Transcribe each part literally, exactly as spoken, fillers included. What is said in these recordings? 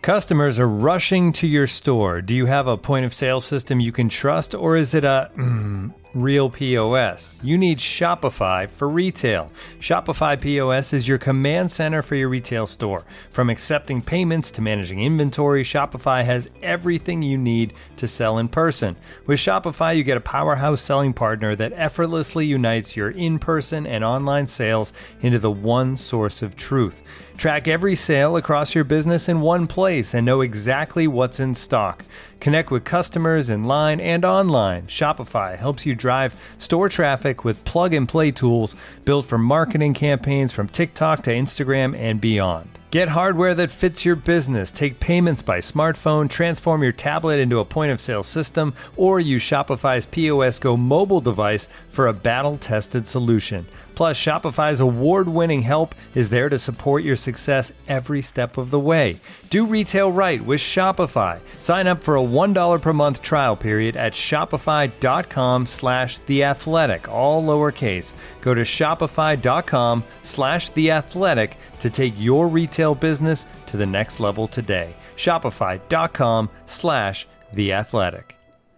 Customers are rushing to your store. Do you have a point of sale system you can trust, or is it a mm, real P O S? You need Shopify for retail. Shopify P O S is your command center for your retail store. From accepting payments to managing inventory, Shopify has everything you need to sell in person. With Shopify, you get a powerhouse selling partner that effortlessly unites your in-person and online sales into the one source of truth. Track every sale across your business in one place and know exactly what's in stock. Connect with customers in line and online. Shopify helps you drive store traffic with plug-and-play tools built for marketing campaigns from TikTok to Instagram and beyond. Get hardware that fits your business. Take payments by smartphone, transform your tablet into a point-of-sale system, or use Shopify's P O S Go mobile device for a battle-tested solution. Plus, Shopify's award-winning help is there to support your success every step of the way. Do retail right with Shopify. Sign up for a one dollar per month trial period at shopify.com slash theathletic, all lowercase. Go to shopify.com slash theathletic to take your retail business to the next level today. Shopify.com slash theathletic.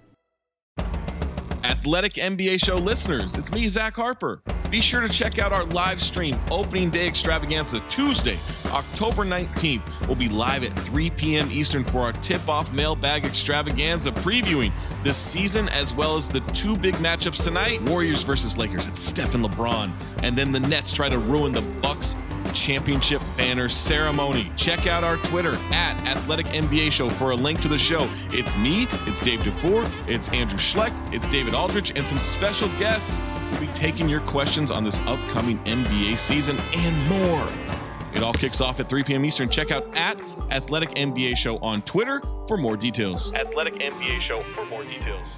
Athletic N B A Show listeners, it's me, Zach Harper. Be sure to check out our live stream opening day extravaganza Tuesday, October nineteenth. We'll be live at three p.m. Eastern for our tip-off mailbag extravaganza previewing this season as well as the two big matchups tonight, Warriors versus Lakers. It's Steph and LeBron. And then the Nets try to ruin the Bucks championship banner ceremony. Check out our Twitter at Athletic N B A Show for a link to the show. It's me, it's Dave DeFore, it's Andrew Schlecht, it's David Aldrich, and some special guests will be taking your questions on this upcoming N B A season and more. It all kicks off at three p.m. Eastern. Check out at Athletic N B A Show on Twitter for more details. Athletic N B A Show for more details.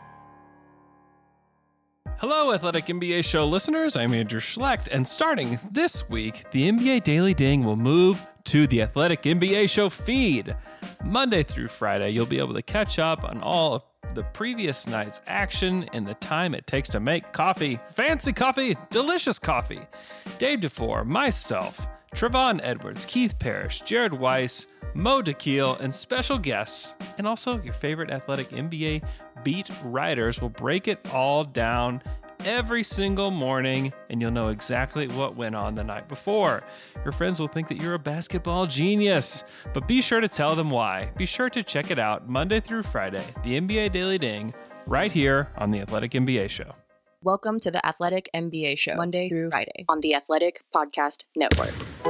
Hello, Athletic N B A Show listeners. I'm Andrew Schlecht, and starting this week, the N B A Daily Ding will move to the Athletic N B A Show feed. Monday through Friday, you'll be able to catch up on all of the previous night's action in the time it takes to make coffee. Fancy coffee, delicious coffee. Dave DeFore, myself, Trevon Edwards, Keith Parrish, Jared Weiss, Mo DeKeel, and special guests, and also your favorite Athletic N B A beat writers will break it all down every single morning, and you'll know exactly what went on the night before. Your friends will think that you're a basketball genius, but be sure to tell them why. Be sure to check it out Monday through Friday, the N B A Daily Ding, right here on the Athletic N B A Show. Welcome to the Athletic N B A Show, Monday through Friday on the Athletic Podcast Network.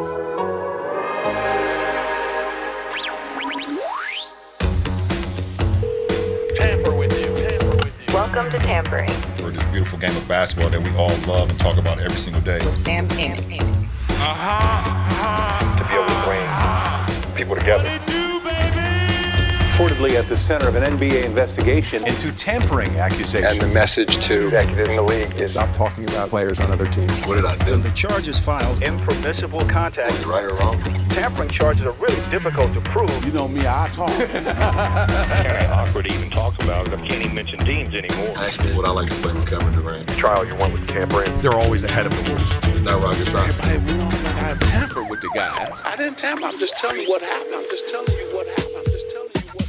Welcome to Tampering. For this beautiful game of basketball that we all love and talk about every single day. With Sam Amick. Uh-huh. To be able to bring people together. Reportedly at the center of an N B A investigation into tampering accusations. And the message to executives in the league is stop talking about players on other teams. What did I do? The charges filed. Impermissible contact. Was it right or wrong? Tampering charges are really difficult to prove. You know me, I talk. Very awkward to even talk about it. I can't even mention teams anymore. Actually, what I like to play with Kevin Durant. The trial you want with tampering. They're always ahead of the rules. It's not rocket science. Everybody, we know I tampered with the guys. I didn't tamper. I'm just telling you what happened. I'm just telling you what happened. I'm just telling you what happened.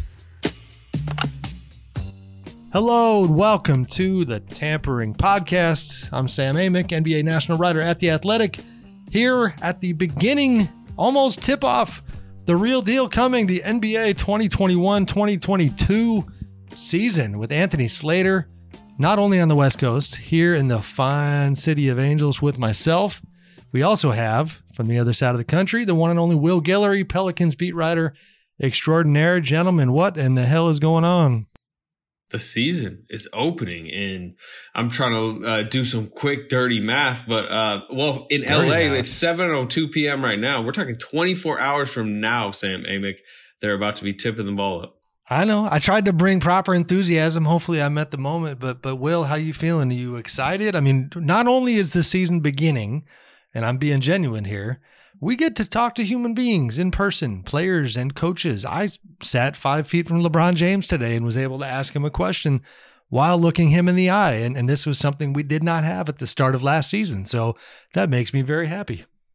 Hello and welcome to the Tampering Podcast. I'm Sam Amick, N B A national writer at The Athletic. Here at the beginning, almost tip-off, the real deal coming, the N B A twenty twenty-one twenty twenty-two season with Anthony Slater, not only on the West Coast, here in the fine city of Angels with myself. We also have, from the other side of the country, the one and only Will Guillory, Pelicans beat writer extraordinaire. Gentlemen, what in the hell is going on? The season is opening, and I'm trying to uh, do some quick, dirty math. But, uh, well, in dirty L A, math. It's seven oh two p.m. right now. We're talking twenty-four hours from now, Sam Amick. They're about to be tipping the ball up. I know. I tried to bring proper enthusiasm. Hopefully I met the moment. But, but Will, how you feeling? Are you excited? I mean, not only is the season beginning, and I'm being genuine here, we get to talk to human beings in person, players and coaches. I sat five feet from LeBron James today and was able to ask him a question while looking him in the eye. And, and this was something we did not have at the start of last season. So that makes me very happy.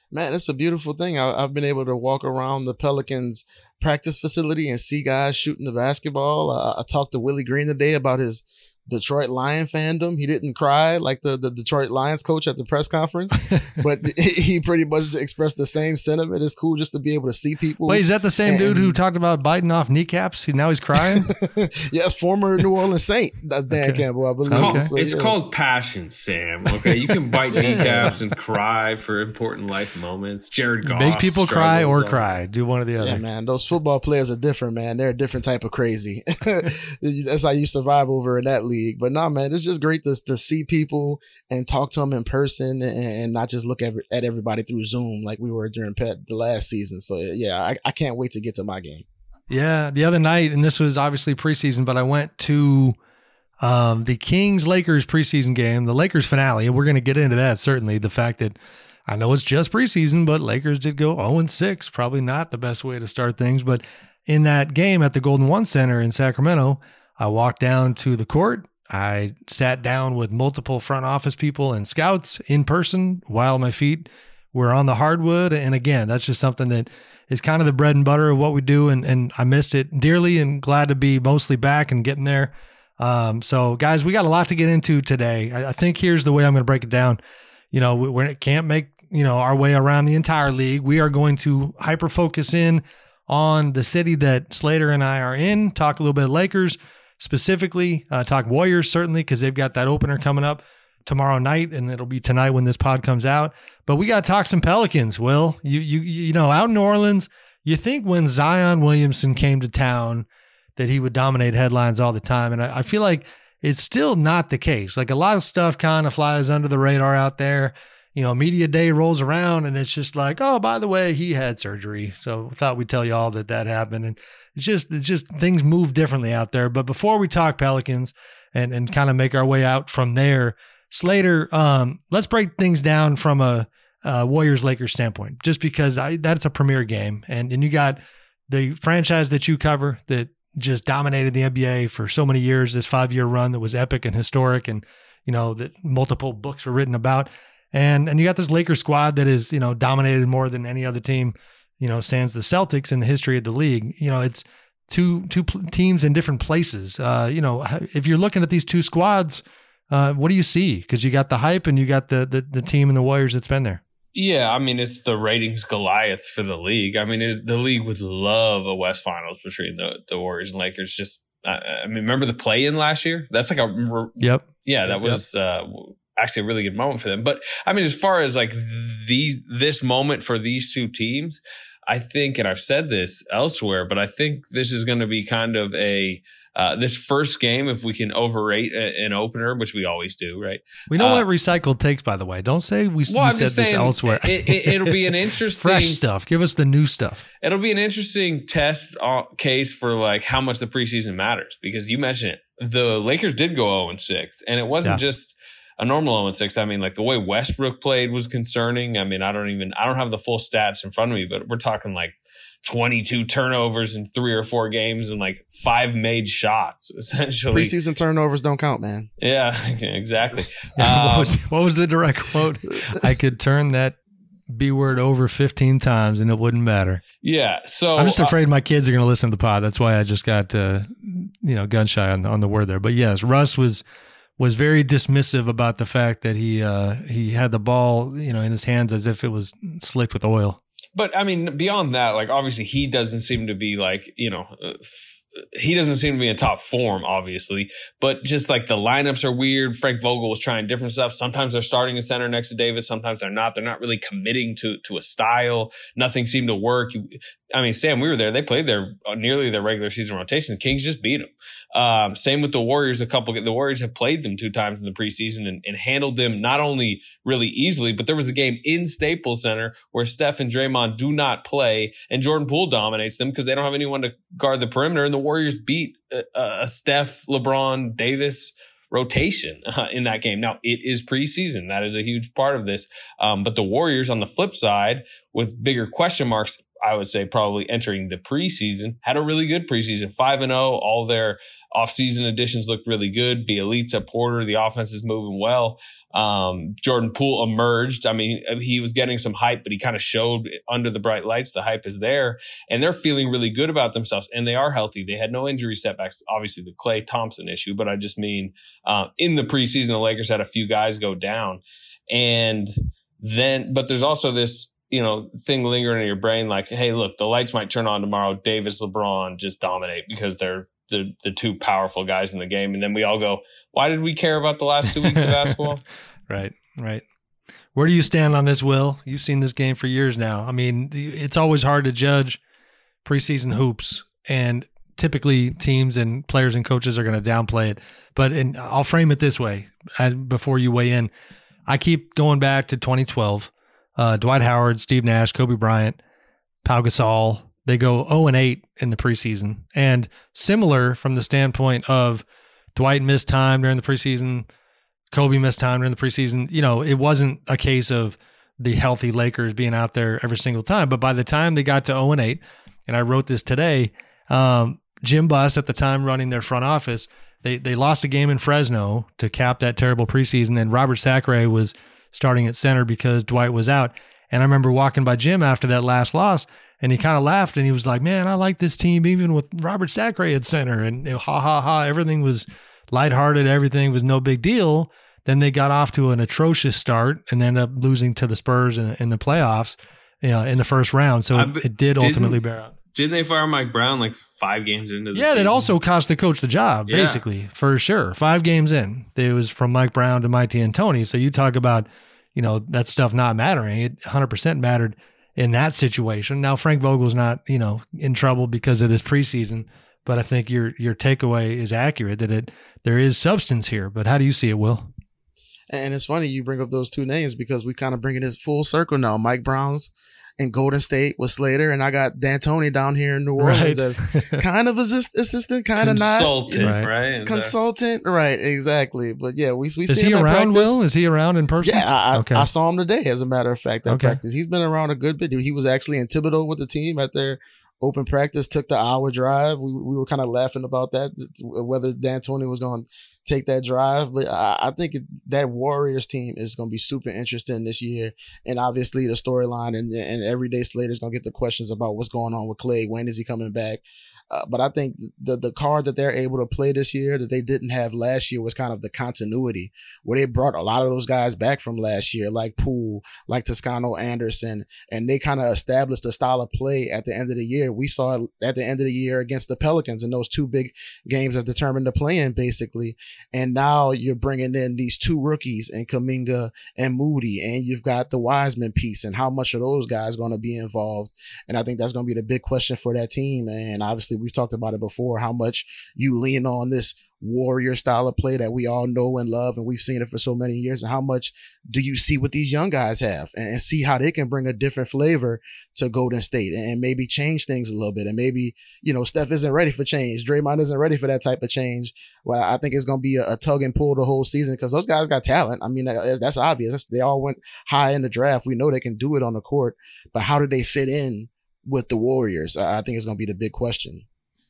Man, it's a beautiful thing. I, I've been able to walk around the Pelicans practice facility and see guys shooting the basketball. Uh, I talked to Willie Green today about his Detroit Lion fandom. He didn't cry like the, the Detroit Lions coach at the press conference, but he pretty much expressed the same sentiment. It's cool just to be able to see people. Wait, is that the same and, dude who talked about biting off kneecaps? He, now he's crying? Yes, former New Orleans Saint, Dan okay. Campbell, I believe. It's, called, so, it's yeah. called passion, Sam. Okay, you can bite kneecaps and cry for important life moments. Jared Goff. Make people cry or cry. Do one or the other. Yeah, man. Those football players are different, man. They're a different type of crazy. That's how you survive over in that league. But nah, man, it's just great to to see people and talk to them in person and, and not just look at, at everybody through Zoom like we were during Pet the last season. So yeah, I, I can't wait to get to my game. Yeah, the other night, and this was obviously preseason, but I went to um, the Kings-Lakers preseason game, the Lakers finale, and we're going to get into that, certainly. The fact that I know it's just preseason, but Lakers did go oh and six, probably not the best way to start things. But in that game at the Golden One Center in Sacramento, I walked down to the court. I sat down with multiple front office people and scouts in person while my feet were on the hardwood. And again, that's just something that is kind of the bread and butter of what we do. And, and I missed it dearly and glad to be mostly back and getting there. Um, so guys, we got a lot to get into today. I, I think here's the way I'm going to break it down. You know, we, we can't make, you know, our way around the entire league. We are going to hyper focus in on the city that Slater and I are in, talk a little bit of Lakers, specifically, uh, talk Warriors, certainly, because they've got that opener coming up tomorrow night, and it'll be tonight when this pod comes out. But we got to talk some Pelicans, Will. You, you, you know, out in New Orleans, you think when Zion Williamson came to town that he would dominate headlines all the time, and I, I feel like it's still not the case. Like, a lot of stuff kind of flies under the radar out there. You know, media day rolls around, and it's just like, oh, by the way, he had surgery. So thought we'd tell you all that that happened. And it's just, it's just things move differently out there. But before we talk Pelicans and, and kind of make our way out from there, Slater, um, let's break things down from a, a Warriors-Lakers standpoint, just because I, that's a premier game. And, and you got the franchise that you cover that just dominated the N B A for so many years, this five-year run that was epic and historic, and, you know, that multiple books were written about. And and you got this Lakers squad that is, you know, dominated more than any other team, you know, sans the Celtics in the history of the league. You know, it's two two pl- teams in different places. Uh, you know, if you're looking at these two squads, uh, what do you see? Because you got the hype and you got the, the the team and the Warriors that's been there. Yeah, I mean, it's the ratings Goliath for the league. I mean, it, the league would love a West Finals between the, the Warriors and Lakers. Just, uh, I mean, remember the play-in last year? That's like a yep. Yeah, that yep. was. Uh, actually a really good moment for them. But I mean, as far as like the this moment for these two teams, I think, and I've said this elsewhere, but I think this is going to be kind of a uh, this first game, if we can overrate a, an opener, which we always do, right? We know uh, what recycled takes, by the way. Don't say we, well, we I'm said just this saying, elsewhere. it, it, it'll be an interesting fresh stuff. Give us the new stuff. It'll be an interesting test uh, case for like how much the preseason matters, because you mentioned it. The Lakers did go oh and six, and it wasn't yeah. just a normal oh and six. I mean, like the way Westbrook played was concerning. I mean, I don't even, I don't have the full stats in front of me, but we're talking like twenty-two turnovers in three or four games and like five made shots, essentially. Preseason turnovers don't count, man. Yeah, exactly. Um, what, was, Um, what was the direct quote? I could turn that B word over fifteen times and it wouldn't matter. Yeah. So I'm just afraid uh, my kids are going to listen to the pod. That's why I just got, uh, you know, gun shy on, on the word there. But yes, Russ was, was very dismissive about the fact that he uh, he had the ball, you know, in his hands as if it was slicked with oil. But I mean, beyond that, like obviously he doesn't seem to be like, you know, uh, f- he doesn't seem to be in top form, obviously. But just like the lineups are weird. Frank Vogel was trying different stuff. Sometimes they're starting a center next to Davis. Sometimes they're not. They're not really committing to to a style. Nothing seemed to work. I mean, Sam, we were there. They played their nearly their regular season rotation. The Kings just beat them. Um, same with the Warriors. A couple. The Warriors have played them two times in the preseason and, and handled them not only really easily, but there was a game in Staples Center where Steph and Draymond do not play, and Jordan Poole dominates them because they don't have anyone to guard the perimeter. And the Warriors beat a, a Steph, LeBron, Davis rotation uh, in that game. Now, it is preseason. That is a huge part of this. Um, but the Warriors, on the flip side, with bigger question marks I would say probably entering the preseason, had a really good preseason, five and oh. All their offseason additions looked really good. Bielitsa, Porter, the offense is moving well. Um, Jordan Poole emerged. I mean, he was getting some hype, but he kind of showed under the bright lights. The hype is there, and they're feeling really good about themselves, and they are healthy. They had no injury setbacks. Obviously, the Klay Thompson issue, but I just mean uh, in the preseason, the Lakers had a few guys go down, and then, but there's also this, you know, thing lingering in your brain, like, hey, look, the lights might turn on tomorrow. Davis, LeBron just dominate because they're the the two powerful guys in the game. And then we all go, why did we care about the last two weeks of basketball? Right, right. Where do you stand on this, Will? You've seen this game for years now. I mean, it's always hard to judge preseason hoops, and typically teams and players and coaches are going to downplay it. But in, I'll frame it this way before you weigh in. I keep going back to twenty twelve. Uh, Dwight Howard, Steve Nash, Kobe Bryant, Pau Gasol. They go oh and eight in the preseason. And similar from the standpoint of Dwight missed time during the preseason, Kobe missed time during the preseason. You know, it wasn't a case of the healthy Lakers being out there every single time. But by the time they got to oh and eight, and I wrote this today, um, Jim Buss at the time running their front office, they they lost a game in Fresno to cap that terrible preseason, and Robert Sacre was starting at center because Dwight was out. And I remember walking by Jim after that last loss, and he kind of laughed, and he was like, man, I like this team even with Robert Sacre at center. And you know, ha, ha, ha, everything was lighthearted. Everything was no big deal. Then they got off to an atrocious start and ended up losing to the Spurs in, in the playoffs, you know, in the first round. So it, it did ultimately bear out. Didn't they fire Mike Brown like five games into the yeah, season? it also cost the coach the job, yeah. basically, for sure. Five games in. It was from Mike Brown to Mike D'Antoni. So you talk about, you know, that stuff not mattering. It one hundred percent mattered in that situation. Now, Frank Vogel's not, you know, in trouble because of this preseason, but I think your your takeaway is accurate that it there is substance here. But how do you see it, Will? And it's funny you bring up those two names because we kind of bring it full circle now. Mike Brown's in Golden State with Slater, and I got D'Antoni down here in New Orleans right. as kind of assist, assistant, kind of not consultant, right? right? Consultant, right? Exactly. But yeah, we we is see he him around? Practice. Will is he around in person? Yeah, I, okay. I, I saw him today. As a matter of fact, at okay. practice, he's been around a good bit. He was actually in Thibodeau with the team at their open practice. Took the hour drive. We we were kind of laughing about that, whether D'Antoni was going to take that drive, but I, I think it, that Warriors team is going to be super interesting this year. And obviously the storyline and, and everyday Slater is going to get the questions about what's going on with Klay. When is he coming back? Uh, but I think the the card that they're able to play this year that they didn't have last year was kind of the continuity, where they brought a lot of those guys back from last year, like Poole, like Toscano Anderson, and they kind of established a style of play at the end of the year. We saw it at the end of the year against the Pelicans in those two big games that determined the play-in, basically. And now you're bringing in these two rookies in Kuminga and Moody, and you've got the Wiseman piece, and how much of those guys going to be involved. And I think that's going to be the big question for that team. And obviously, we've talked about it before, how much you lean on this Warrior style of play that we all know and love, and we've seen it for so many years, and how much do you see what these young guys have and, and see how they can bring a different flavor to Golden State and, and maybe change things a little bit. And maybe, you know, Steph isn't ready for change. Draymond isn't ready for that type of change. Well, I think it's going to be a, a tug and pull the whole season because those guys got talent. I mean, that's obvious. They all went high in the draft. We know they can do it on the court, but how do they fit in with the Warriors? I think it's going to be the big question.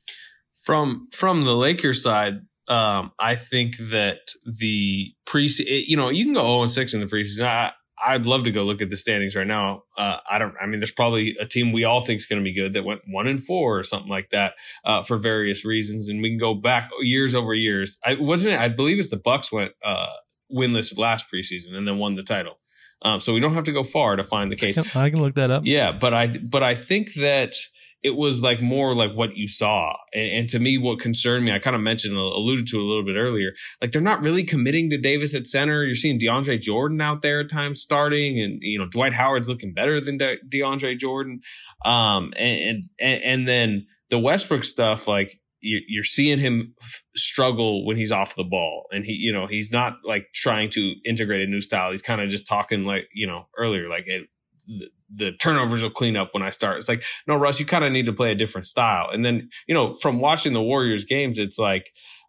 From from the Lakers side, um, I think that the preseason, you know, you can go oh and six in the preseason. I, I'd love to go look at the standings right now. Uh, I don't. I mean, there's probably a team we all think is going to be good that went one and four or something like that uh, for various reasons, and we can go back years over years. I wasn't. It, I believe it's the Bucks went uh, winless last preseason and then won the title. Um, so we don't have to go far to find the case. I can, I can look that up. Yeah, but I but I think that it was like more like what you saw. And, and to me, what concerned me, I kind of mentioned, alluded to a little bit earlier, like they're not really committing to Davis at center. You're seeing DeAndre Jordan out there at times starting, and, you know, Dwight Howard's looking better than De- DeAndre Jordan. Um, and, and, and then the Westbrook stuff, like you're, you're seeing him f- struggle when he's off the ball, and he, you know, he's not like trying to integrate a new style. He's kind of just talking like, you know, earlier, like it, the, the turnovers will clean up when I start. It's like, no, Russ, you kind of need to play a different style. And then, you know, from watching the Warriors games, it's like,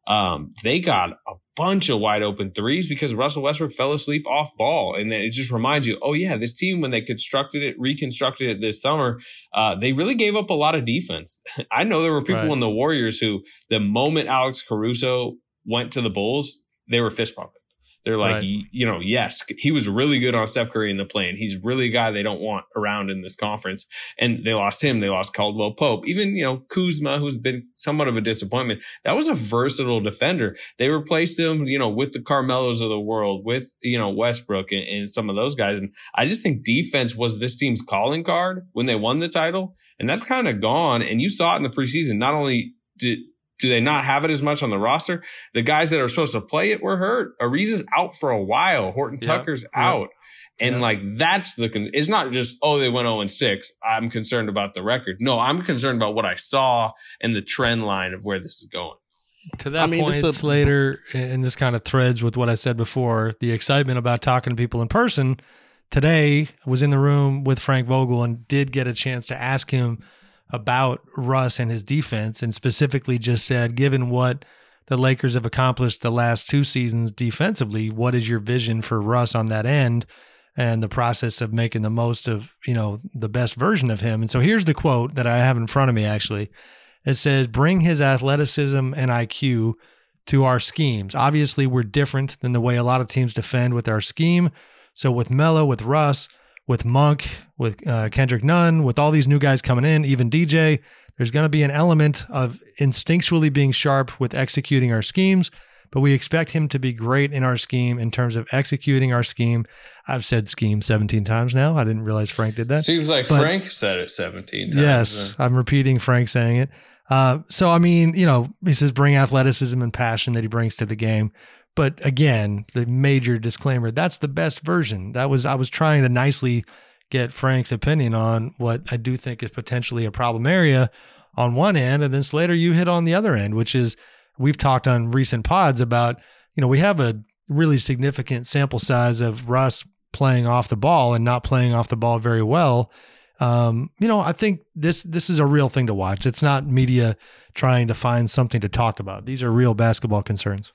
um, they got a bunch of wide open threes because Russell Westbrook fell asleep off ball. And then it just reminds you, oh yeah, this team, when they constructed it, reconstructed it this summer, uh, they really gave up a lot of defense. I know there were people Right. in the Warriors who, the moment Alex Caruso went to the Bulls, they were fist pumping. They're like, Right. y- you know, yes, he was really good on Steph Curry in the plane. He's really a guy they don't want around in this conference. And they lost him. They lost Caldwell Pope. Even, you know, Kuzma, who's been somewhat of a disappointment. That was a versatile defender. They replaced him, you know, with the Carmelos of the world, with, you know, Westbrook and, and some of those guys. And I just think defense was this team's calling card when they won the title. And that's kind of gone. And you saw it in the preseason. Not only did Do they not have it as much on the roster? The guys that are supposed to play it were hurt. Ariza's out for a while. Horton Yeah, Tucker's yeah, out. And yeah. like, that's the, con- it's not just, oh, they went oh and six. I'm concerned about the record. No, I'm concerned about what I saw and the trend line of where this is going. To that I mean, point, this is a- Slater, and this kind of threads with what I said before, the excitement about talking to people in person. Today, I was in the room with Frank Vogel and did get a chance to ask him about Russ and his defense, and specifically just said, given what the Lakers have accomplished the last two seasons defensively, what is your vision for Russ on that end and the process of making the most of, you know, the best version of him? And so here's the quote that I have in front of me, actually. It says, bring his athleticism and I Q to our schemes. Obviously, we're different than the way a lot of teams defend with our scheme. So with Melo, with Russ, with Monk, with uh, Kendrick Nunn, with all these new guys coming in, even D J, there's going to be an element of instinctually being sharp with executing our schemes, but we expect him to be great in our scheme in terms of executing our scheme. I've said scheme seventeen times now. I didn't realize Frank did that. Seems like But- Frank said it seventeen times. Yes, I'm repeating Frank saying it. Uh, so, I mean, you know, he says bring athleticism and passion that he brings to the game. But again, the major disclaimer, that's the best version. That was, I was trying to nicely get Frank's opinion on what I do think is potentially a problem area on one end. And then Slater, you hit on the other end, which is we've talked on recent pods about, you know, we have a really significant sample size of Russ playing off the ball and not playing off the ball very well. Um, you know, I think this this is a real thing to watch. It's not media trying to find something to talk about. These are real basketball concerns.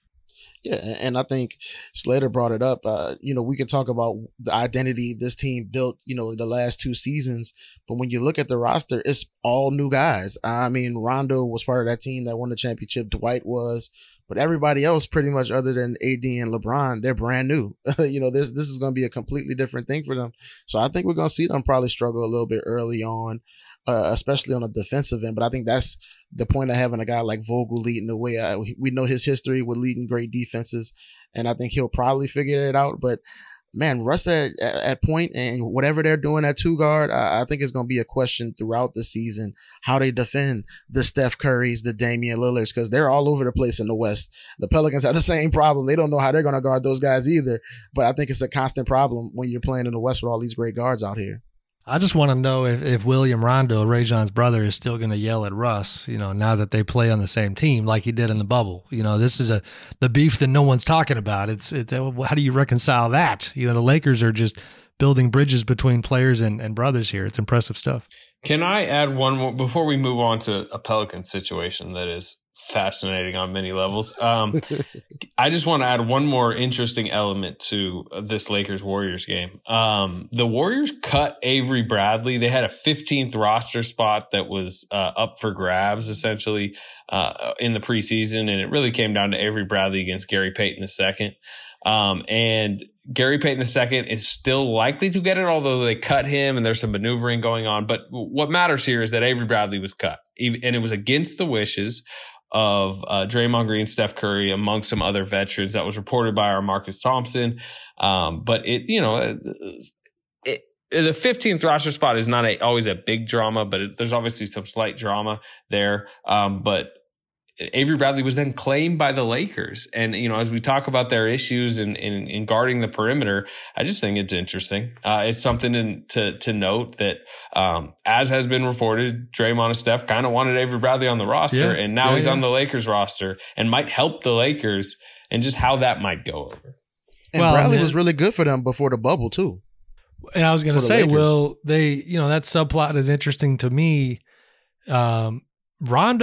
Yeah, and I think Slater brought it up. Uh, you know, we can talk about the identity this team built, you know, the last two seasons. But when you look at the roster, it's all new guys. I mean, Rondo was part of that team that won the championship. Dwight was. But everybody else, pretty much other than A D and LeBron, they're brand new. you know, this this is going to be a completely different thing for them. So I think we're going to see them probably struggle a little bit early on, uh, especially on the defensive end. But I think that's the point of having a guy like Vogel leading the way. Uh, we know his history with leading great defenses, and I think he'll probably figure it out. But man, Russ at, at point and whatever they're doing at two guard, I, I think it's going to be a question throughout the season how they defend the Steph Currys, the Damian Lillards, because they're all over the place in the West. The Pelicans have the same problem. They don't know how they're going to guard those guys either. But I think it's a constant problem when you're playing in the West with all these great guards out here. I just want to know if, if William Rondo, Ray John's brother, is still going to yell at Russ, you know, now that they play on the same team like he did in the bubble. You know, this is a the beef that no one's talking about. It's, it's how do you reconcile that? You know, the Lakers are just building bridges between players and, and brothers here. It's impressive stuff. Can I add one more before we move on to a Pelican situation that is fascinating on many levels? Um, I just want to add one more interesting element to this Lakers Warriors game. Um, the Warriors cut Avery Bradley. They had a fifteenth roster spot that was uh, up for grabs essentially uh, in the preseason, and it really came down to Avery Bradley against Gary Payton the second. Um, and Gary Payton the second is still likely to get it, although they cut him and there's some maneuvering going on. But what matters here is that Avery Bradley was cut, and it was against the wishes of uh, Draymond Green, Steph Curry, among some other veterans. That was reported by our Marcus Thompson. Um, but it, you know, it, the fifteenth roster spot is not a, always a big drama, but it, there's obviously some slight drama there. Um, but Avery Bradley was then claimed by the Lakers. And, you know, as we talk about their issues in, in, in guarding the perimeter, I just think it's interesting. Uh, it's something to, to, to note that, um, as has been reported, Draymond and Steph kind of wanted Avery Bradley on the roster, Yeah. and now Yeah, he's yeah. on the Lakers roster and might help the Lakers, and just how that might go over. And Well, Bradley man. was really good for them before the bubble, too. And I was going to For the say, Lakers. Will, they, you know, that subplot is interesting to me. Um, Rondo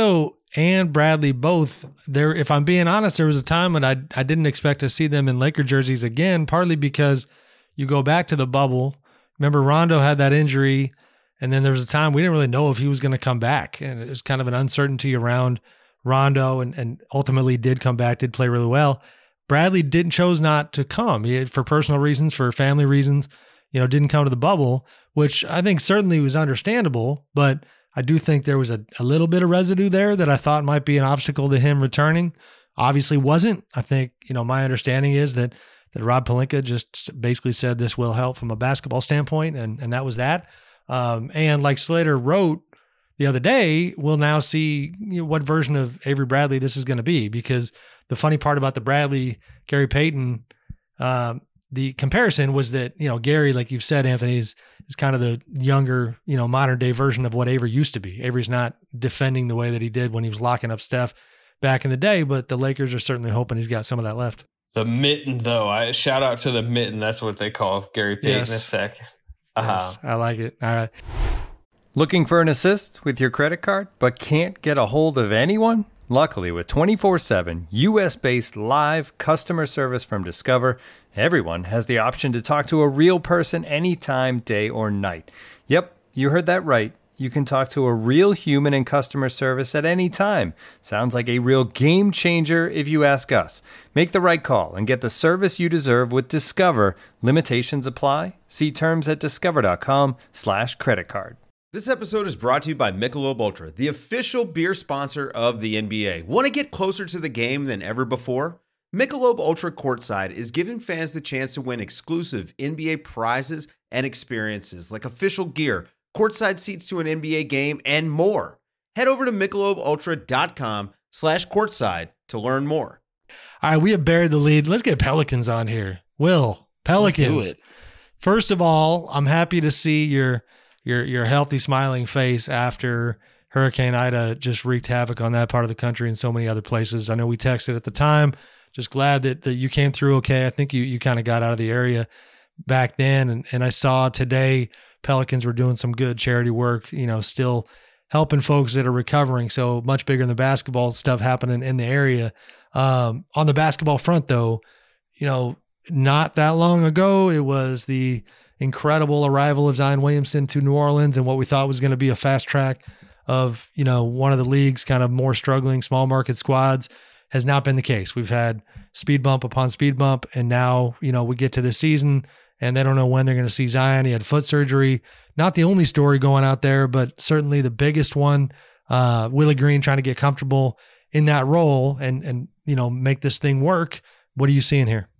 and Bradley both there. If I'm being honest, there was a time when I I didn't expect to see them in Laker jerseys again, partly because you go back to the bubble. Remember, Rondo had that injury, and then there was a time we didn't really know if he was going to come back, and it was kind of an uncertainty around Rondo, and, and ultimately did come back, did play really well. Bradley didn't chose not to come he had, for personal reasons, for family reasons, you know, didn't come to the bubble, which I think certainly was understandable, but I do think there was a, a little bit of residue there that I thought might be an obstacle to him returning. Obviously wasn't. I think, you know, my understanding is that that Rob Pelinka just basically said this will help from a basketball standpoint, and, and that was that. Um, and like Slater wrote the other day, we'll now see, you know, what version of Avery Bradley this is going to be, because the funny part about the Bradley, Gary Payton, um, the comparison was that, you know, Gary, like you've said, Anthony, is, is kind of the younger, you know, modern day version of what Avery used to be. Avery's not defending the way that he did when he was locking up Steph back in the day, but the Lakers are certainly hoping he's got some of that left. The mitten, though. I shout out to the mitten. That's what they call Gary Payton Yes. in a second. Uh-huh. Yes, I like it. All right. Looking for an assist with your credit card, but can't get a hold of anyone? Luckily, with twenty-four seven U S-based live customer service from Discover, everyone has the option to talk to a real person anytime, day or night. Yep, you heard that right. You can talk to a real human in customer service at any time. Sounds like a real game changer if you ask us. Make the right call and get the service you deserve with Discover. Limitations apply. See terms at discover.com slash credit card. This episode is brought to you by Michelob Ultra, the official beer sponsor of the N B A. Want to get closer to the game than ever before? Michelob Ultra Courtside is giving fans the chance to win exclusive N B A prizes and experiences like official gear, courtside seats to an N B A game, and more. Head over to michelobultra.com slash courtside to learn more. All right, we have buried the lead. Let's get Pelicans on here. Will, Pelicans. Let's do it. First of all, I'm happy to see your your your healthy, smiling face after Hurricane Ida just wreaked havoc on that part of the country and so many other places. I know we texted at the time. Just glad that, that you came through okay. I think you you kind of got out of the area back then. And, and I saw today Pelicans were doing some good charity work, you know, still helping folks that are recovering. So much bigger than the basketball stuff happening in the area. Um, on the basketball front, though, you know, not that long ago, it was the incredible arrival of Zion Williamson to New Orleans and what we thought was going to be a fast track of, you know, one of the league's kind of more struggling small market squads has not been the case. We've had speed bump upon speed bump, and now, you know, we get to this season and they don't know when they're going to see Zion. He had foot surgery. Not the only story going out there, but certainly the biggest one. Uh, Willie Green trying to get comfortable in that role and, and, you know, make this thing work. What are you seeing here?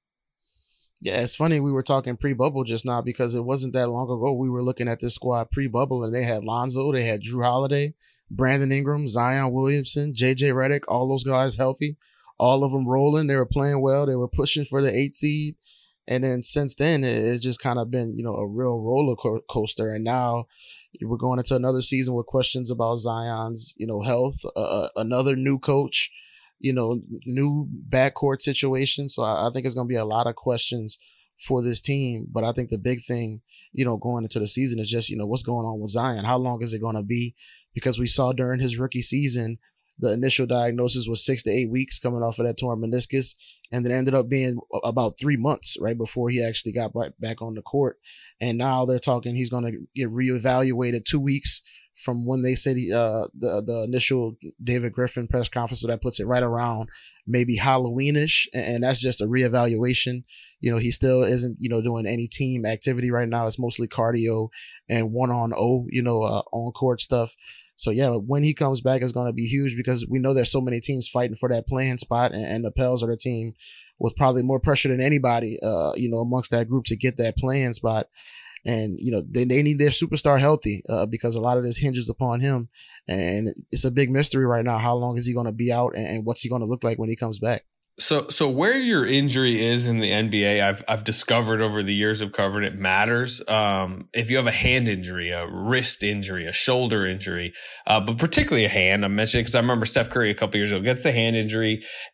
Yeah, it's funny. We were talking pre-bubble just now because it wasn't that long ago. We were looking at this squad pre-bubble and they had Lonzo, they had Drew Holiday, Brandon Ingram, Zion Williamson, J J Redick, all those guys healthy, all of them rolling. They were playing well. They were pushing for the eight seed. And then since then, it's just kind of been, you know, a real roller coaster. And now we're going into another season with questions about Zion's, you know, health, uh, another new coach, you know, new backcourt situation. So I, I think it's going to be a lot of questions for this team. But I think the big thing, you know, going into the season is just, you know, what's going on with Zion? How long is it going to be? Because we saw during his rookie season, the initial diagnosis was six to eight weeks coming off of that torn meniscus, and then ended up being about three months right before he actually got back on the court. And now they're talking he's going to get reevaluated two weeks from when they said he, uh, the the initial David Griffin press conference. So that puts it right around maybe Halloweenish, and that's just a reevaluation. You know, he still isn't, you know, doing any team activity right now. It's mostly cardio and one on O, you know, uh, on court stuff. So, yeah, when he comes back, it's going to be huge because we know there's so many teams fighting for that playing spot, and, and the Pels are the team with probably more pressure than anybody, uh, you know, amongst that group to get that playing spot. And, you know, they, they need their superstar healthy uh, because a lot of this hinges upon him. And it's a big mystery right now. How long is he going to be out, and, and what's he going to look like when he comes back? So, so where your injury is in the N B A, I've I've discovered over the years of covering it matters. Um, if you have a hand injury, a wrist injury, a shoulder injury, uh, but particularly a hand, I'm mentioning because I remember Steph Curry a couple years ago gets the hand injury,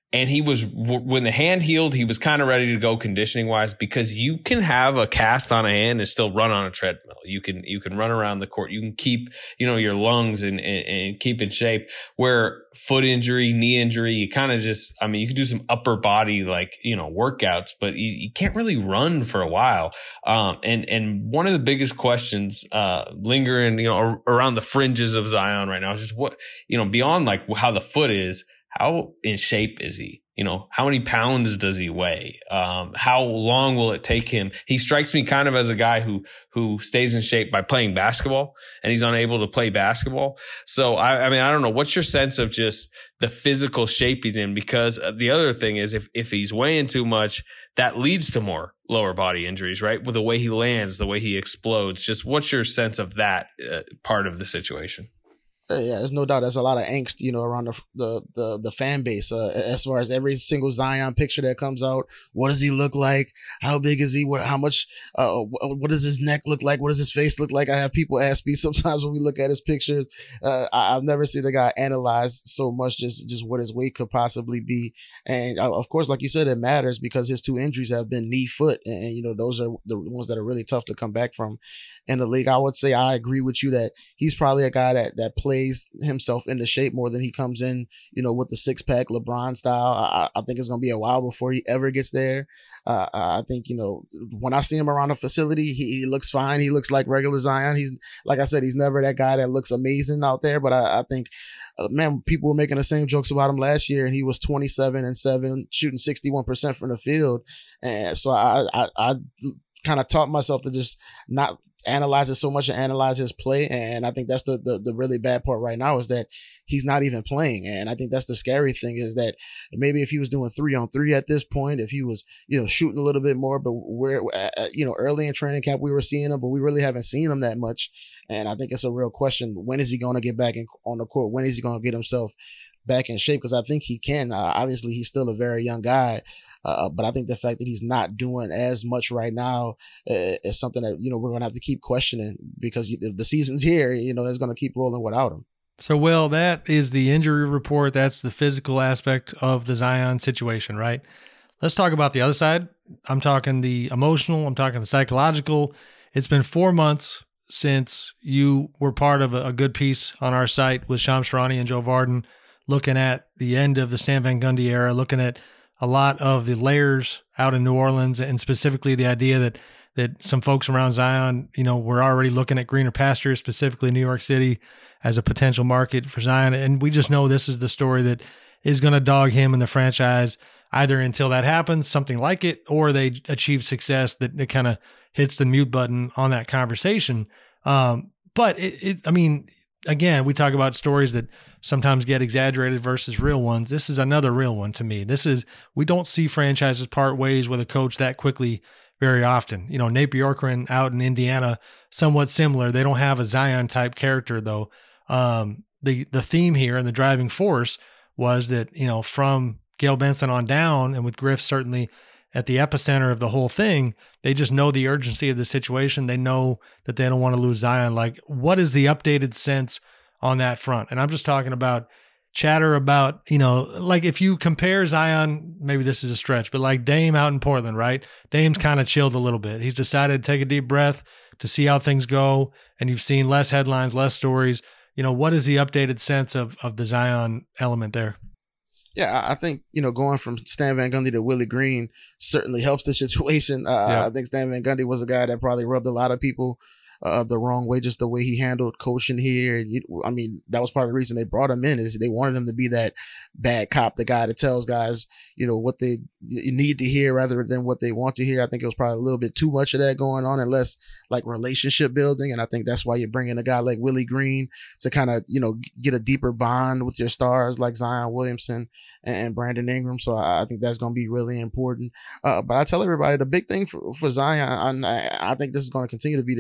And he was, when the hand healed, he was kind of ready to go conditioning wise, because you can have a cast on a hand and still run on a treadmill. You can, you can run around the court. You can keep, you know, your lungs and, and, and keep in shape. Where foot injury, knee injury, you kind of just, I mean, you can do some upper body, like, you know, workouts, but you, you can't really run for a while. Um, and, and one of the biggest questions, uh, lingering, you know, around the fringes of Zion right now is just what, you know, beyond like how the foot is, how in shape is he? You know, how many pounds does he weigh? Um, how long will it take him? He strikes me kind of as a guy who, who stays in shape by playing basketball, and he's unable to play basketball. So, I, I mean, I don't know. What's your sense of just the physical shape he's in? Because the other thing is, if, if he's weighing too much, that leads to more lower body injuries, right? With the way he lands, the way he explodes. Just what's your sense of that uh, part of the situation? Yeah, there's no doubt. There's a lot of angst, you know, around the the the, the fan base. Uh, as far as every single Zion picture that comes out, what does he look like? How big is he? What? How much? Uh, what does his neck look like? What does his face look like? I have people ask me sometimes when we look at his pictures. Uh, I, I've never seen the guy analyze so much just just what his weight could possibly be. And uh, of course, like you said, it matters because his two injuries have been knee, foot, and, and you know those are the ones that are really tough to come back from in the league. I would say I agree with you that he's probably a guy that that plays himself into shape more than he comes in, you know, with the six pack LeBron style. I, I think it's going to be a while before he ever gets there. Uh, I think, you know, when I see him around the facility, he, he looks fine. He looks like regular Zion. He's, like I said, he's never that guy that looks amazing out there. But I, I think, uh, man, people were making the same jokes about him last year, and he was twenty-seven and seven, shooting sixty-one percent from the field. And so I, I, I kind of taught myself to just not analyze it so much and analyze his play. And I think that's the, the the really bad part right now is that he's not even playing. And I think that's the scary thing is that maybe if he was doing three on three at this point, if he was, you know, shooting a little bit more, but we're, uh, you know, early in training camp, we were seeing him, but we really haven't seen him that much. And I think it's a real question. When is he going to get back in, on the court? When is he going to get himself back in shape? Because I think he can. Uh, obviously, he's still a very young guy. Uh, but I think the fact that he's not doing as much right now uh, is something that, you know, we're going to have to keep questioning because the season's here, you know, it's going to keep rolling without him. So, Will, that is the injury report. That's the physical aspect of the Zion situation, right? Let's talk about the other side. I'm talking the emotional. I'm talking the psychological. It's been four months since you were part of a, a good piece on our site with Shams Charania and Joe Vardon, looking at the end of the Stan Van Gundy era, looking at a lot of the layers out in New Orleans, and specifically the idea that that some folks around Zion, you know, were already looking at greener pastures, specifically New York City, as a potential market for Zion. And we just know this is the story that is going to dog him and the franchise either until that happens, something like it, or they achieve success that it kind of hits the mute button on that conversation. Um, but it, it, I mean, again, we talk about stories that sometimes get exaggerated versus real ones. This is another real one to me. This is, we don't see franchises part ways with a coach that quickly very often. You know, Nate Bjorkgren out in Indiana, somewhat similar. They don't have a Zion type character though. Um, the, the theme here and the driving force was that, you know, from Gail Benson on down, and with Griff certainly at the epicenter of the whole thing, they just know the urgency of the situation. They know that they don't want to lose Zion. Like, what is the updated sense on that front? And I'm just talking about chatter about, you know, like if you compare Zion, maybe this is a stretch, but like Dame out in Portland, right? Dame's kind of chilled a little bit. He's decided to take a deep breath to see how things go. And you've seen less headlines, less stories. You know, what is the updated sense of, of the Zion element there? Yeah, I think, you know, going from Stan Van Gundy to Willie Green certainly helps the situation. Uh, yeah. I think Stan Van Gundy was a guy that probably rubbed a lot of people uh, the wrong way, just the way he handled coaching here. You, I mean, that was part of the reason they brought him in, is they wanted him to be that bad cop, the guy that tells guys, you know, what they need to hear rather than what they want to hear. I think it was probably a little bit too much of that going on, and less like relationship building. And I think that's why you bring in a guy like Willie Green to kind of, you know, get a deeper bond with your stars like Zion Williamson and Brandon Ingram. So I think that's going to be really important. Uh, but I tell everybody the big thing for, for Zion, I, I think this is going to continue to be the case,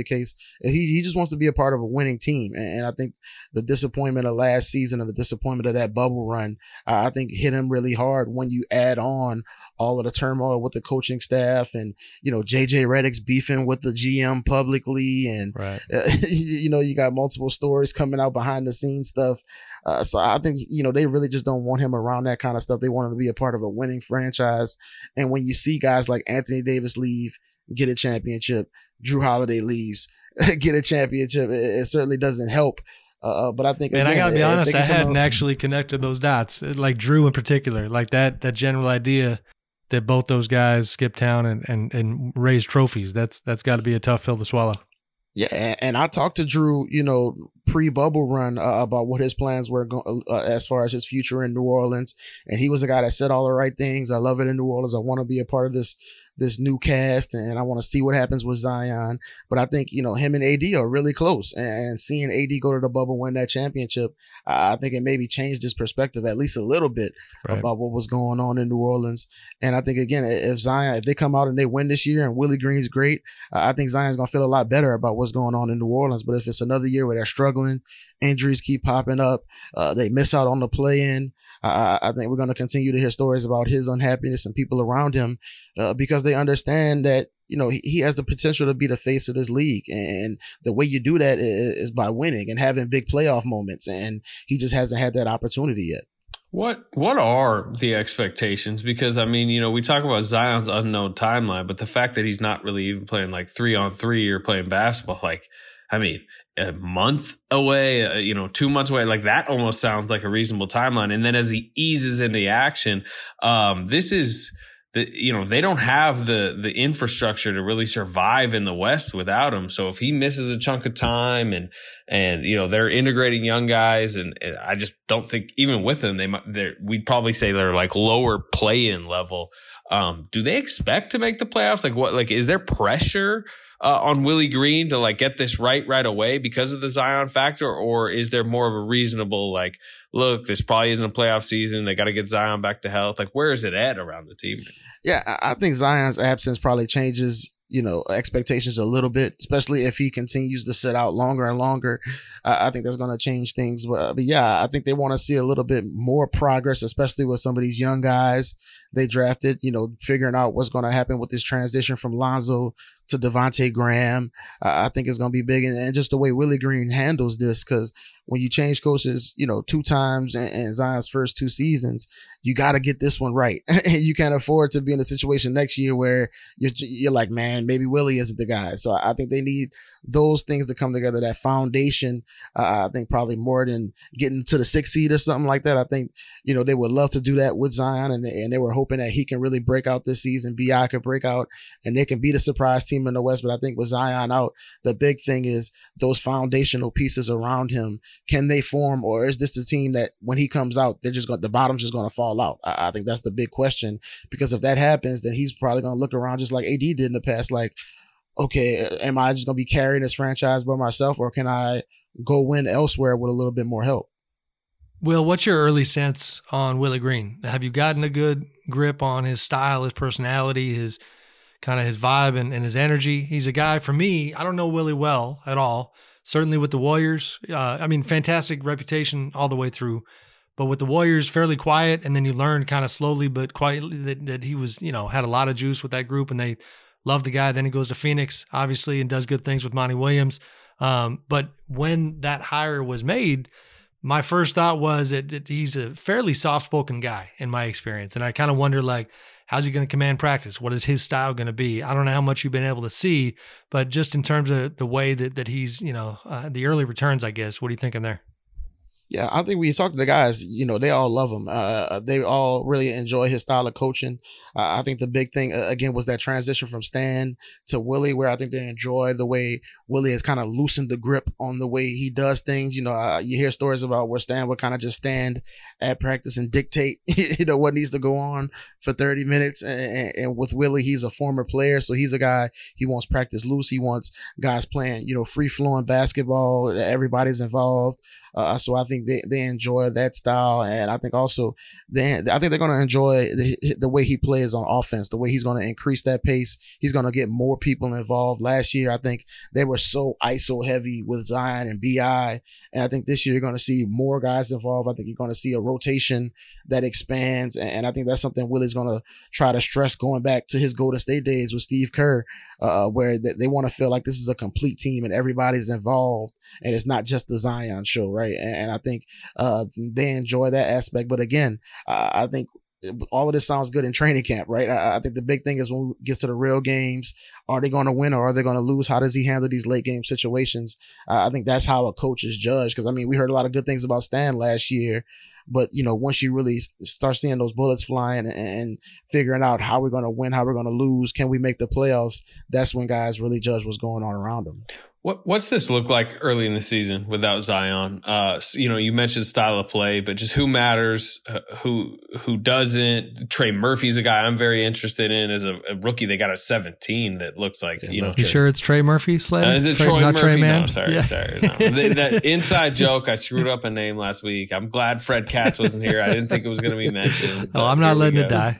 He he just wants to be a part of a winning team. And, and I think the disappointment of last season and the disappointment of that bubble run, uh, I think hit him really hard when you add on all of the turmoil with the coaching staff and, you know, J J Redick's beefing with the G M publicly. And, right. uh, you know, you got multiple stories coming out behind the scenes stuff. Uh, so I think, you know, they really just don't want him around that kind of stuff. They want him to be a part of a winning franchise. And when you see guys like Anthony Davis leave, get a championship, Drew Holiday leaves, get a championship, it, it certainly doesn't help. Uh, but I think, man, again, I gotta be honest, I hadn't out- actually connected those dots, like Drew in particular, like that that general idea that both those guys skip town and and and raise trophies. That's that's got to be a tough pill to swallow. Yeah, and, and I talked to Drew, you know, pre-bubble run uh, about what his plans were go- uh, as far as his future in New Orleans, and he was a guy that said all the right things. I love it in New Orleans. I want to be a part of this this new cast, and I want to see what happens with Zion. But I think, you know, him and A D are really close, and seeing A D go to the bubble, win that championship, I think it maybe changed his perspective at least a little bit right. about what was going on in New Orleans. And I think, again, if Zion, if they come out and they win this year and Willie Green's great, I think Zion's going to feel a lot better about what's going on in New Orleans. But if it's another year where they're struggling, injuries keep popping up, uh, they miss out on the play-in, I, I think we're going to continue to hear stories about his unhappiness and people around him uh, because they understand that, you know, he, he has the potential to be the face of this league. And the way you do that is, is by winning and having big playoff moments. And he just hasn't had that opportunity yet. What what are the expectations? Because, I mean, you know, we talk about Zion's unknown timeline, but the fact that he's not really even playing like three on three or playing basketball, like, I mean, a month away, uh, you know, two months away, like that almost sounds like a reasonable timeline. And then as he eases into action, um, this is the, you know, they don't have the, the infrastructure to really survive in the West without him. So if he misses a chunk of time and, and, you know, they're integrating young guys, and, and I just don't think even with him, they might, they're, we'd probably say they're like lower play-in level. Um, do they expect to make the playoffs? Like what, like, is there pressure Uh, on Willie Green to like get this right right away because of the Zion factor, or is there more of a reasonable like, look, this probably isn't a playoff season, they got to get Zion back to health? Like, where is it at around the team? Yeah, I think Zion's absence probably changes, you know, expectations a little bit, especially if he continues to sit out longer and longer. Uh, I think that's going to change things. But, but yeah, I think they want to see a little bit more progress, especially with some of these young guys they drafted, you know, figuring out what's going to happen with this transition from Lonzo to Devontae Graham. Uh, I think it's going to be big. And, and just the way Willie Green handles this, because when you change coaches, you know, two times in, in Zion's first two seasons, you got to get this one right. You can't afford to be in a situation next year where you're, you're like, man, maybe Willie isn't the guy. So I think they need those things to come together, that foundation. Uh, I think probably more than getting to the sixth seed or something like that. I think, you know, they would love to do that with Zion, and, and they were hoping that he can really break out this season. B I could break out and they can be the surprise team in the West. But I think with Zion out, the big thing is those foundational pieces around him. Can they form, or is this the team that when he comes out, they're just going, the bottom's just going to fall out? I, I think that's the big question, because if that happens, then he's probably going to look around just like A D did in the past. Like, okay, am I just going to be carrying this franchise by myself, or can I go win elsewhere with a little bit more help? Will, what's your early sense on Willie Green? Have you gotten a good grip on his style, his personality, his kind of his vibe and, and his energy? He's a guy, for me, I don't know Willie well at all. Certainly with the Warriors. Uh, I mean, fantastic reputation all the way through. But with the Warriors, fairly quiet. And then you learned kind of slowly but quietly that, that he was, you know, had a lot of juice with that group, and they loved the guy. Then he goes to Phoenix, obviously, and does good things with Monty Williams. Um, but when that hire was made, my first thought was that, that he's a fairly soft-spoken guy in my experience. And I kind of wonder, like, how's he going to command practice? What is his style going to be? I don't know how much you've been able to see, but just in terms of the way that, that he's, you know, uh, the early returns, I guess, what are you thinking there? Yeah, I think when you talk to the guys, you know, they all love him. Uh, they all really enjoy his style of coaching. Uh, I think the big thing, uh, again, was that transition from Stan to Willie, where I think they enjoy the way Willie has kind of loosened the grip on the way he does things. You know, uh, you hear stories about where Stan would kind of just stand at practice and dictate, you know, what needs to go on for thirty minutes. And, and with Willie, he's a former player. So he's a guy, he wants practice loose. He wants guys playing, you know, free-flowing basketball. Everybody's involved. Uh, so I think they, they enjoy that style, and I think also they I think they're going to enjoy the, the way he plays on offense, the way he's going to increase that pace. He's going to get more people involved. Last year, I think they were so I S O heavy with Zion and B I. And I think this year you're going to see more guys involved. I think you're going to see a rotation that expands. And I think that's something Willie's going to try to stress going back to his Golden State days with Steve Kerr, uh, where they, they want to feel like this is a complete team and everybody's involved and it's not just the Zion show, right? And, and I think uh, they enjoy that aspect. But again, uh, I think all of this sounds good in training camp, right? I, I think the big thing is when it gets to the real games, are they going to win or are they going to lose? How does he handle these late game situations? Uh, I think that's how a coach is judged. Because, I mean, we heard a lot of good things about Stan last year. But, you know, once you really start seeing those bullets flying and, and figuring out how we're going to win, how we're going to lose, can we make the playoffs, that's when guys really judge what's going on around them. What What's this look like early in the season without Zion? Uh, you know, you mentioned style of play, but just who matters, uh, who who doesn't? Trey Murphy's a guy I'm very interested in as a, a rookie. They got a seventeen that looks like, yeah, you know. You sure it's Trey Murphy, Slade? Uh, is it Trey, Troy not Murphy? Trey Man? No, sorry, yeah. sorry. No. the, that inside joke, I screwed up a name last week. I'm glad Fred Katz wasn't here. I didn't think it was going to be mentioned. Oh, I'm not letting it die.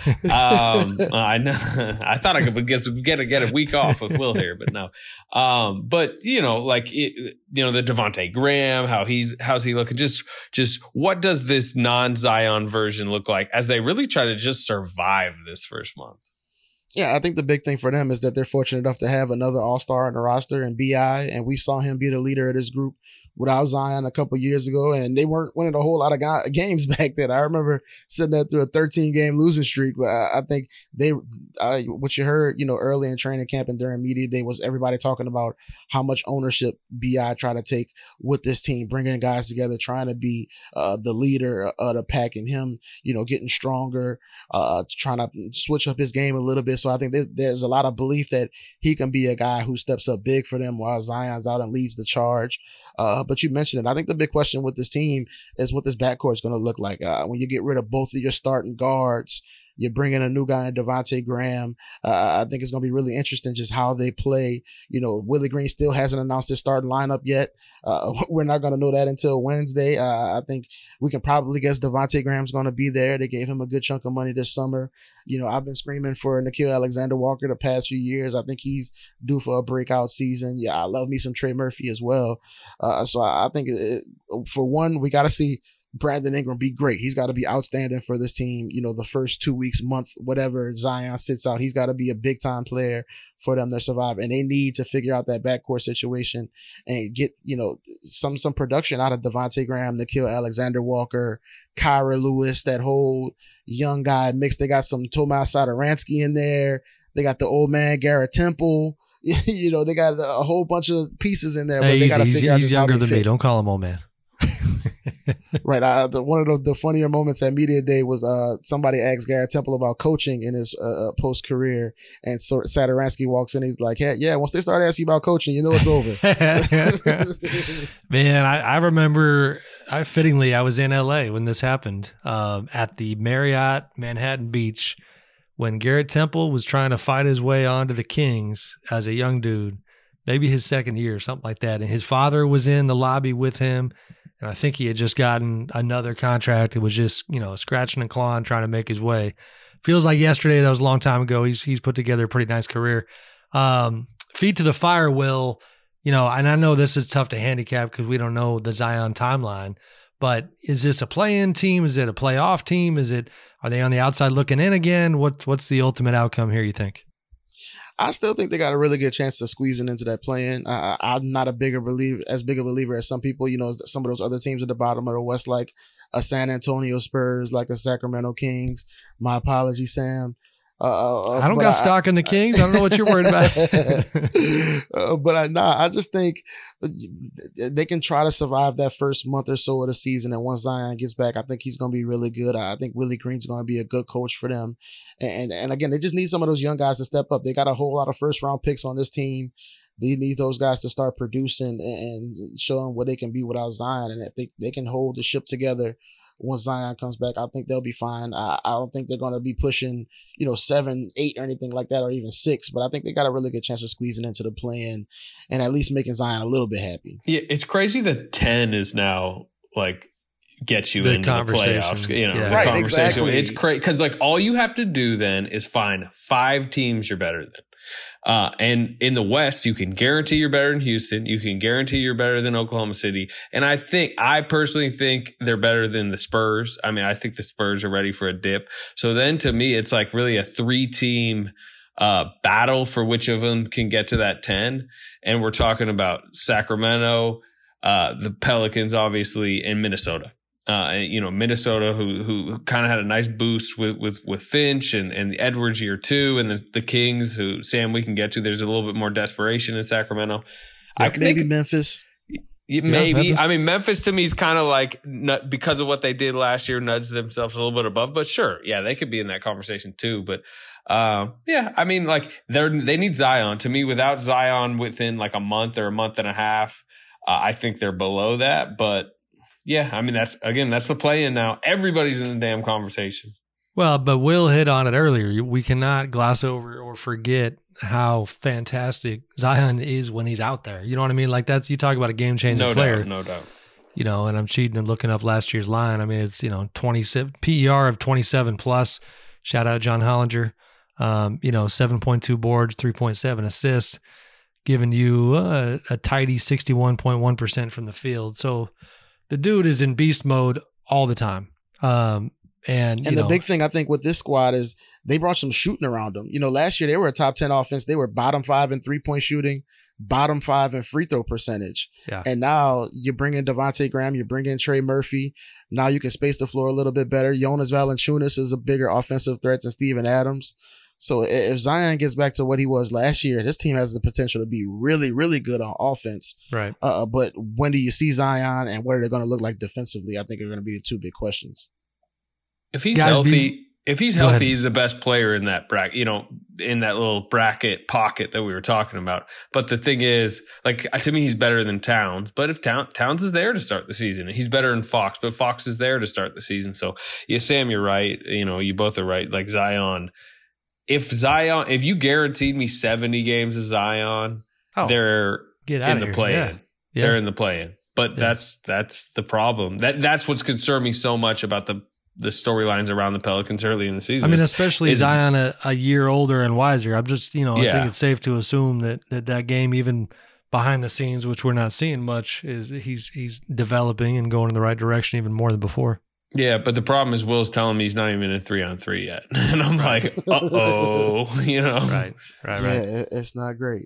um, I know. I thought I could get get a, get a week off with Will here, but no. Um, but you know, like it, you know, the Devontae Graham, how he's how's he looking? Just just what does this non-Zion version look like as they really try to just survive this first month? Yeah, I think the big thing for them is that they're fortunate enough to have another all-star on the roster in B I, and we saw him be the leader of this group without Zion a couple years ago, and they weren't winning a whole lot of ga- games back then. I remember sitting there through a thirteen-game losing streak, but I, I think they, uh, what you heard, you know, early in training camp and during media day was everybody talking about how much ownership B I tried to take with this team, bringing guys together, trying to be uh, the leader of the pack, and him, you know, getting stronger, uh, trying to switch up his game a little bit. So I think there's, there's a lot of belief that he can be a guy who steps up big for them while Zion's out and leads the charge. Uh, but you mentioned it. I think the big question with this team is what this backcourt is going to look like. Uh, when you get rid of both of your starting guards, you're bringing a new guy in Devontae Graham. Uh, I think it's going to be really interesting just how they play. You know, Willie Green still hasn't announced his starting lineup yet. Uh, we're not going to know that until Wednesday. Uh, I think we can probably guess Devontae Graham's going to be there. They gave him a good chunk of money this summer. You know, I've been screaming for Nickeil Alexander-Walker the past few years. I think he's due for a breakout season. Yeah, I love me some Trey Murphy as well. Uh, so I think it, for one, we got to see Brandon Ingram be great. He's got to be outstanding for this team. You know, the first two weeks, month, whatever Zion sits out, he's got to be a big time player for them to survive. And they need to figure out that backcourt situation and get, you know, some some production out of Devontae Graham, Nickeil Alexander-Walker, Kyra Lewis, that whole young guy mix. They got some Tomas Satoransky in there. They got the old man Garrett Temple. You know, they got a whole bunch of pieces in there. Hey, but they got to he's, figure out he's just younger how they than fit. me. Don't call him old man. Right. Uh, the, one of the, the funnier moments at media day was uh, somebody asked Garrett Temple about coaching in his uh, post career, and so Satoransky walks in. He's like, "Hey, yeah, once they start asking you about coaching, you know it's over." Man, I, I remember. I fittingly, I was in L A when this happened um, at the Marriott Manhattan Beach when Garrett Temple was trying to fight his way onto the Kings as a young dude, maybe his second year, something like that, and his father was in the lobby with him. And I think he had just gotten another contract. It was just, you know, scratching and clawing, trying to make his way. Feels like yesterday. That was a long time ago. He's he's put together a pretty nice career. Um, feet to the fire, Will. You know, and I know this is tough to handicap because we don't know the Zion timeline. But is this a play-in team? Is it a playoff team? Is it? Are they on the outside looking in again? What's what's the ultimate outcome here, you think? I still think they got a really good chance of squeezing into that play-in. Uh, I'm not a bigger believer, as big a believer as some people. You know, some of those other teams at the bottom of the West, like a San Antonio Spurs, like the Sacramento Kings. My apologies, Sam. Uh, I don't got I, stock in the Kings. I don't know what you're worried about. uh, but I, nah, I just think they can try to survive that first month or so of the season. And once Zion gets back, I think he's going to be really good. I think Willie Green's going to be a good coach for them. And, and again, they just need some of those young guys to step up. They got a whole lot of first round picks on this team. They need those guys to start producing and showing what they can be without Zion. And if they, they can hold the ship together once Zion comes back, I think they'll be fine. I, I don't think they're going to be pushing, you know, seven, eight or anything like that, or even six. But I think they got a really good chance of squeezing into the play-in and at least making Zion a little bit happy. Yeah, it's crazy that ten is now like gets you the into the playoffs. You know, yeah. the right, conversation. Exactly. It's crazy because like all you have to do then is find five teams you're better than. Uh, and in the West, you can guarantee you're better than Houston. You can guarantee you're better than Oklahoma City. And I think, I personally think they're better than the Spurs. I mean, I think the Spurs are ready for a dip. So then to me, it's like really a three team uh, battle for which of them can get to that ten. And we're talking about Sacramento, uh, the Pelicans, obviously, and Minnesota. Uh, you know, Minnesota, who who kind of had a nice boost with with, with Finch and, and the Edwards year two, and the, the Kings, who, Sam, we can get to. There's a little bit more desperation in Sacramento. Yeah, I maybe think, Memphis. Maybe. Yeah, I mean, Memphis to me is kind of like, because of what they did last year, nudged themselves a little bit above. But sure, yeah, they could be in that conversation too. But uh, yeah, I mean, like they're they need Zion. To me, without Zion within like a month or a month and a half, uh, I think they're below that. But yeah, I mean, that's, again, that's the play-in now. Everybody's in the damn conversation. Well, but Will hit on it earlier. We cannot gloss over or forget how fantastic Zion is when he's out there. You know what I mean? Like, that's, you talk about a game-changing no player. Doubt, no doubt. You know, and I'm cheating and looking up last year's line. I mean, it's, you know, twenty-seven P E R of twenty-seven plus. Shout out John Hollinger. Um, you know, seven point two boards, three point seven assists, giving you uh, a tidy sixty-one point one percent from the field. So, the dude is in beast mode all the time. Um, and and the know, big thing I think with this squad is they brought some shooting around them. You know, last year they were a top ten offense. They were bottom five in three-point shooting, bottom five in free throw percentage. Yeah. And now you bring in Devontae Graham, you bring in Trey Murphy. Now you can space the floor a little bit better. Jonas Valanciunas is a bigger offensive threat than Steven Adams. So if Zion gets back to what he was last year, this team has the potential to be really, really good on offense. Right. Uh, but when do you see Zion, and what are they going to look like defensively? I think are going to be the two big questions. If he's Guys, healthy, be, if he's healthy, he's the best player in that bracket, you know, in that little bracket pocket that we were talking about. But the thing is, like, to me, he's better than Towns. But if Town, Towns is there to start the season, he's better than Fox, but Fox is there to start the season. So, yeah, Sam, you're right. You know, you both are right. Like Zion. If Zion, if you guaranteed me seventy games of Zion, oh, they're in the play-in. Yeah. Yeah. They're in the play-in. But yeah. that's that's the problem. That that's what's concerned me so much about the the storylines around the Pelicans early in the season. I mean, especially is, Zion a, a year older and wiser. I'm just, you know, yeah. I think it's safe to assume that, that that game, even behind the scenes, which we're not seeing much, is he's he's developing and going in the right direction even more than before. Yeah, but the problem is Will's telling me he's not even in three on three yet. And I'm like, uh-oh, you know. Right, right, right. Yeah, it's not great.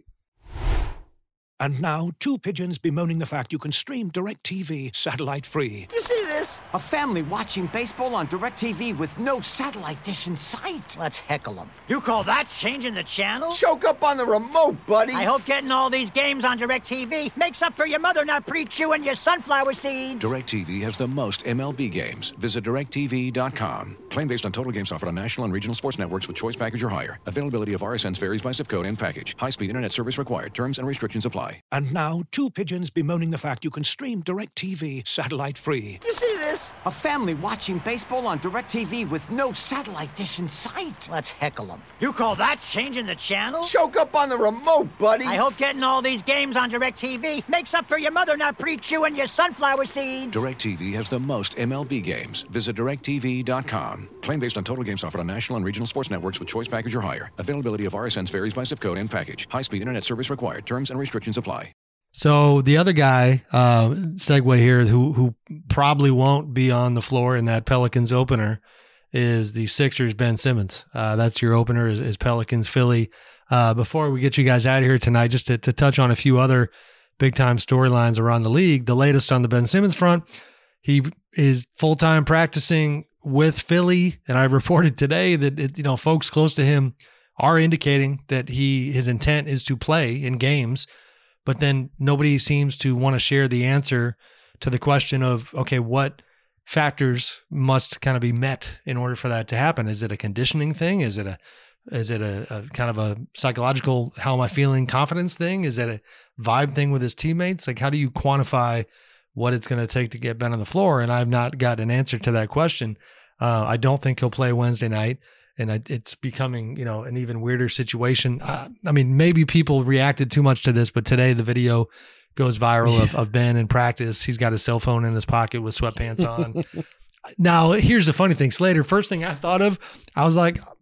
And now, two pigeons bemoaning the fact you can stream DirecTV satellite-free. You see this? A family watching baseball on DirecTV with no satellite dish in sight. Let's heckle them. You call that changing the channel? Choke up on the remote, buddy. I hope getting all these games on DirecTV makes up for your mother not pre-chewing your sunflower seeds. DirecTV has the most M L B games. Visit direct T V dot com. Claim based on total games offered on national and regional sports networks with choice package or higher. Availability of R S Ns varies by zip code and package. High-speed internet service required. Terms and restrictions apply. And now, two pigeons bemoaning the fact you can stream DirecTV satellite-free. You see this? A family watching baseball on DirecTV with no satellite dish in sight. Let's heckle them. You call that changing the channel? Choke up on the remote, buddy. I hope getting all these games on DirecTV makes up for your mother not pre-chewing your sunflower seeds. DirecTV has the most M L B games. Visit direct T V dot com. Claim based on total games offered on national and regional sports networks with choice package or higher. Availability of R S Ns varies by zip code and package. High-speed internet service required. Terms and restrictions apply. So the other guy, uh, segue here, who who probably won't be on the floor in that Pelicans opener is the Sixers' Ben Simmons. Uh, that's your opener is, is Pelicans Philly. Uh, before we get you guys out of here tonight, just to, to touch on a few other big-time storylines around the league. The latest on the Ben Simmons front, he is full-time practicing with Philly, and I reported today that it, you know folks close to him are indicating that he his intent is to play in games. But then nobody seems to want to share the answer to the question of, okay, what factors must kind of be met in order for that to happen? Is it a conditioning thing? Is it a is it a, a kind of a psychological, how am I feeling, confidence thing? Is it a vibe thing with his teammates? Like, how do you quantify what it's going to take to get Ben on the floor? And I've not got an answer to that question. Uh, I don't think he'll play Wednesday night. And it's becoming, you know, an even weirder situation. Uh, I mean, maybe people reacted too much to this, but today the video goes viral of, of Ben in practice. He's got his cell phone in his pocket with sweatpants on. Now, here's the funny thing, Slater. First thing I thought of, I was like,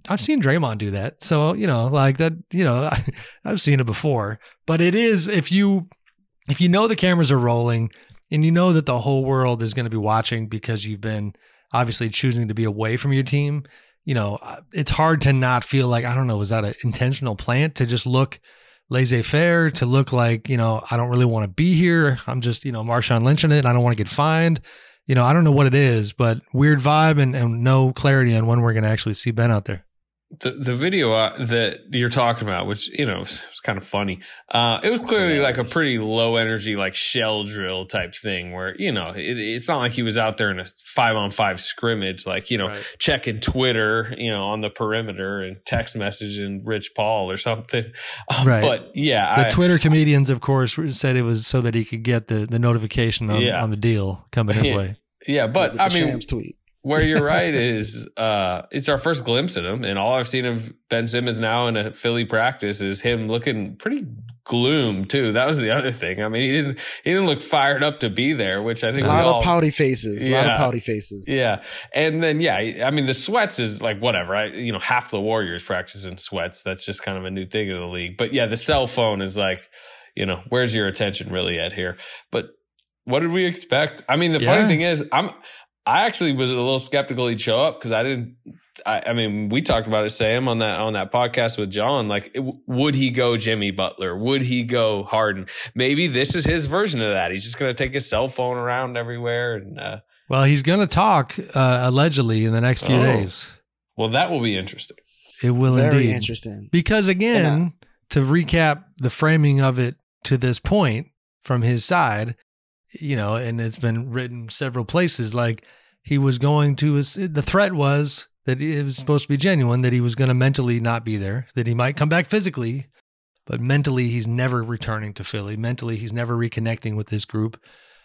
I've seen Draymond do that. So, you know, like that, you know, I, I've seen it before. But it is, if you if you know the cameras are rolling and you know that the whole world is going to be watching because you've been obviously choosing to be away from your team, you know, it's hard to not feel like, I don't know, was that an intentional plant to just look laissez-faire, to look like, you know, I don't really want to be here. I'm just, you know, Marshawn Lynch in it. I don't want to get fined. You know, I don't know what it is, but weird vibe and, and no clarity on when we're going to actually see Ben out there. The the video uh, that you're talking about, which, you know, was, was kind of funny. Uh, it was clearly like a pretty low energy, like shell drill type thing where, you know, it, it's not like he was out there in a five on five scrimmage, like, you know, right. checking Twitter, you know, on the perimeter and text messaging Rich Paul or something. Um, right. But yeah, the I, Twitter comedians, of course, said it was so that he could get the, the notification on, yeah. on the deal coming his yeah. way. Yeah. But I mean, Shams tweet. Where you're right is uh, it's our first glimpse at him, and all I've seen of Ben Simmons now in a Philly practice is him looking pretty gloom too. That was the other thing. I mean, he didn't he didn't look fired up to be there, which I think a lot all, of pouty faces, yeah, a lot of pouty faces. Yeah, and then yeah, I mean the sweats is like whatever. I you know half the Warriors practice in sweats. That's just kind of a new thing in the league. But yeah, the cell phone is like, you know, where's your attention really at here? But what did we expect? I mean, the yeah. funny thing is, I'm. I actually was a little skeptical he'd show up because I didn't. I, I mean, we talked about it, Sam, on that on that podcast with John. Like, it, would he go Jimmy Butler? Would he go Harden? Maybe this is his version of that. He's just going to take his cell phone around everywhere. And uh, well, he's going to talk uh, allegedly in the next few oh. days. Well, that will be interesting. It will Very indeed. interesting. Because again, and, uh, to recap the framing of it to this point from his side, you know, and it's been written several places, like he was going to, the threat was that it was supposed to be genuine, that he was going to mentally not be there, that he might come back physically, but mentally he's never returning to Philly. Mentally, he's never reconnecting with this group.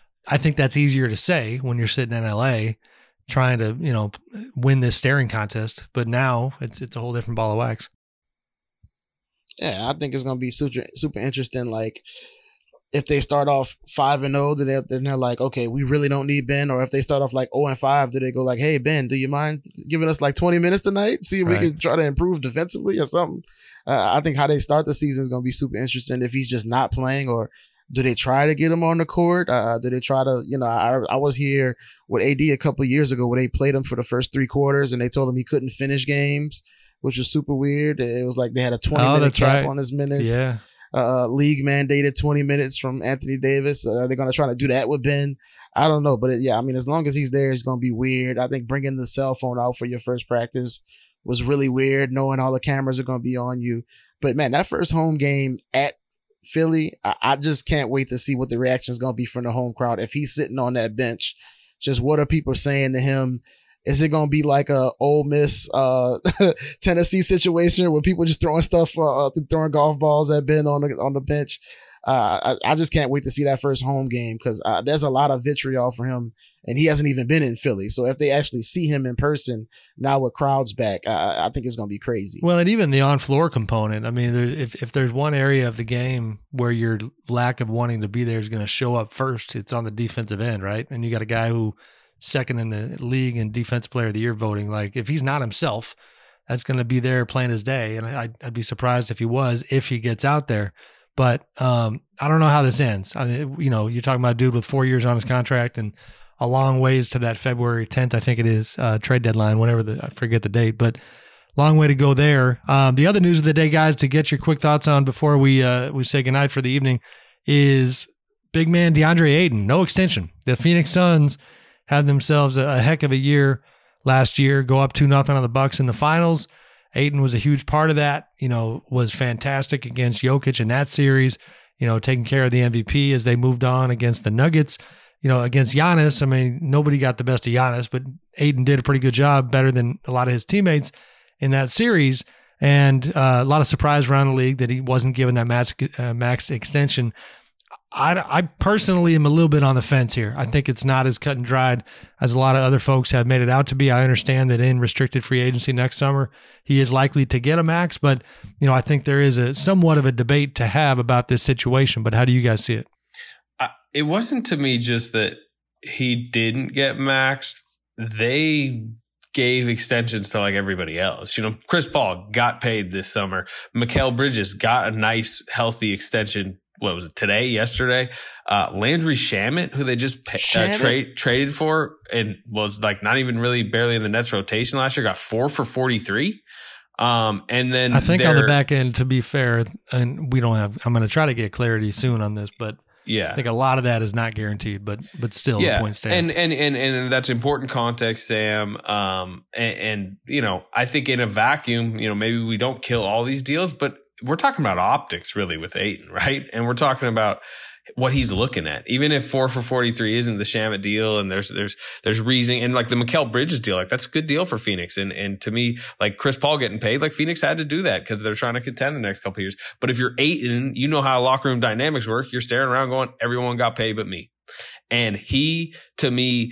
I think that's easier to say when you're sitting in L A trying to, you know, win this staring contest, but now it's it's a whole different ball of wax. Yeah, I think it's going to be super super interesting. Like, if they start off five and zero, then they're, they're like, okay, we really don't need Ben. Or if they start off like zero and five, do they go like, hey Ben, do you mind giving us like twenty minutes tonight? See if right. we can try to improve defensively or something. Uh, I think how they start the season is going to be super interesting. If he's just not playing, or do they try to get him on the court? Uh, do they try to, you know, I I was here with A D a couple of years ago where they played him for the first three quarters and they told him he couldn't finish games, which was super weird. It was like they had a twenty oh, minute cap right. on his minutes. Yeah. Uh, league mandated twenty minutes from Anthony Davis. Uh, are they going to try to do that with Ben? I don't know. But it, yeah, I mean, as long as he's there, it's going to be weird. I think bringing the cell phone out for your first practice was really weird, knowing all the cameras are going to be on you. But man, that first home game at Philly, I, I just can't wait to see what the reaction is going to be from the home crowd. If he's sitting on that bench, just what are people saying to him? Is it going to be like a Ole Miss, uh, Tennessee situation where people just throwing stuff, uh, throwing golf balls at Ben on the on the bench? Uh, I, I just can't wait to see that first home game because uh, there's a lot of vitriol for him, and he hasn't even been in Philly. So if they actually see him in person now with crowds back, I, I think it's going to be crazy. Well, and even the on-floor component. I mean, there, if if there's one area of the game where your lack of wanting to be there is going to show up first, it's on the defensive end, right? And you got a guy who second in the league in defensive player of the year voting. Like, if he's not himself, that's going to be there plain as day. And I, I'd be surprised if he was, if he gets out there. But um, I don't know how this ends. I mean, you know, you're talking about a dude with four years on his contract and a long ways to that February tenth, I think it is, uh, trade deadline, whatever the, I forget the date, but long way to go there. Um, the other news of the day, guys, to get your quick thoughts on before we uh, we say goodnight for the evening, is big man DeAndre Ayton, no extension. The Phoenix Suns had themselves a, a heck of a year last year, go up two nothing on the Bucks in the finals. Ayton was a huge part of that, you know, was fantastic against Jokic in that series, you know, taking care of the M V P as they moved on against the Nuggets, you know, against Giannis. I mean, nobody got the best of Giannis, but Ayton did a pretty good job, better than a lot of his teammates in that series. And uh, a lot of surprise around the league that he wasn't given that max, uh, max extension. I, I personally am a little bit on the fence here. I think it's not as cut and dried as a lot of other folks have made it out to be. I understand that in restricted free agency next summer, he is likely to get a max, but you know, I think there is a somewhat of a debate to have about this situation. But how do you guys see it? I, it wasn't to me just that he didn't get maxed. They gave extensions to like everybody else. You know, Chris Paul got paid this summer. Mikal Bridges got a nice, healthy extension. What was it, today, yesterday? Uh, Landry Shamet, who they just pay, uh, tra- traded for and was like not even really barely in the Nets rotation last year, got four for forty-three. Um, and then I think on the back end, to be fair, and we don't have, I'm going to try to get clarity soon on this, but yeah, I think a lot of that is not guaranteed, but but still, yeah. the point stands. And, and and and that's important context, Sam. Um, and, and you know, I think in a vacuum, you know, maybe we don't kill all these deals, but we're talking about optics really with Ayton, right? And we're talking about what he's looking at. Even if four for forty-three isn't the Shamet deal, and there's there's there's reasoning, and like the Mikal Bridges deal, like that's a good deal for Phoenix. And and to me, like Chris Paul getting paid, like Phoenix had to do that because they're trying to contend the next couple of years. But if you're Ayton, you know how locker room dynamics work. You're staring around going, everyone got paid but me. And he, to me,